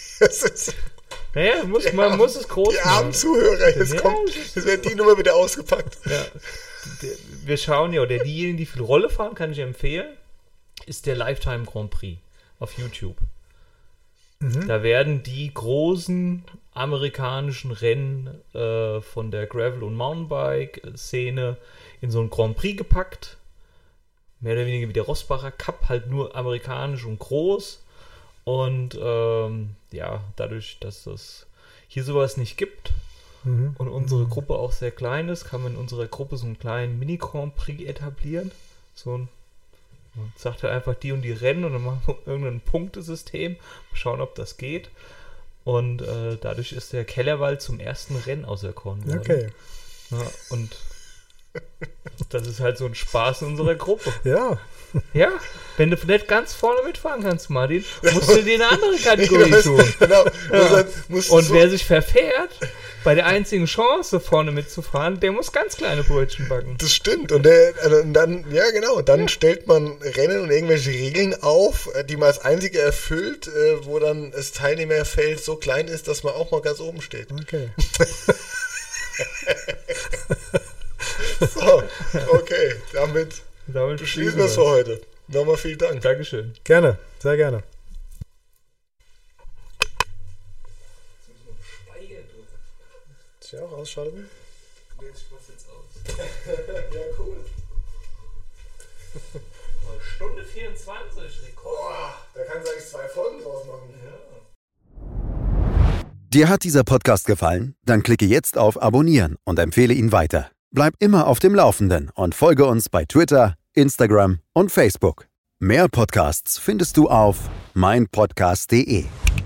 man muss es groß machen. Die armen Zuhörer, jetzt wird die Nummer wieder ausgepackt. Ja, wir schauen ja, oder diejenigen, die viel Rolle fahren, kann ich empfehlen, ist der Lifetime Grand Prix auf YouTube. Da werden die großen amerikanischen Rennen von der Gravel- und Mountainbike-Szene in so einen Grand Prix gepackt. Mehr oder weniger wie der Rossbacher Cup, halt nur amerikanisch und groß. Und dadurch, dass es hier sowas nicht gibt und unsere Gruppe auch sehr klein ist, kann man in unserer Gruppe so einen kleinen Mini-Grand Prix etablieren. Man sagt halt einfach die und die Rennen und dann machen wir irgendein Punktesystem, schauen, ob das geht. Und dadurch ist der Kellerwald zum ersten Rennen auserkoren worden. Okay. Ja, und das ist halt so ein Spaß in unserer Gruppe. Ja. Ja, wenn du nicht ganz vorne mitfahren kannst, Martin, musst du dir eine andere Kategorie suchen. Genau. Ja. Und wer sich verfährt, bei der einzigen Chance, vorne mitzufahren, der muss ganz kleine Brötchen backen. Das stimmt. Und dann stellt man Rennen und irgendwelche Regeln auf, die man als einzige erfüllt, wo dann das Teilnehmerfeld so klein ist, dass man auch mal ganz oben steht. Okay. So, okay, damit beschließen wir es für heute. Nochmal vielen Dank. Dankeschön. Gerne, sehr gerne. Jetzt müssen wir Speicher drücken. Soll ich auch ausschalten? Nee, ich mach's jetzt aus. Ja, cool. Stunde 24, Rekord. Boah, da kannst du eigentlich 2 Folgen draus machen. Ja. Dir hat dieser Podcast gefallen? Dann klicke jetzt auf Abonnieren und empfehle ihn weiter. Bleib immer auf dem Laufenden und folge uns bei Twitter, Instagram und Facebook. Mehr Podcasts findest du auf meinpodcast.de.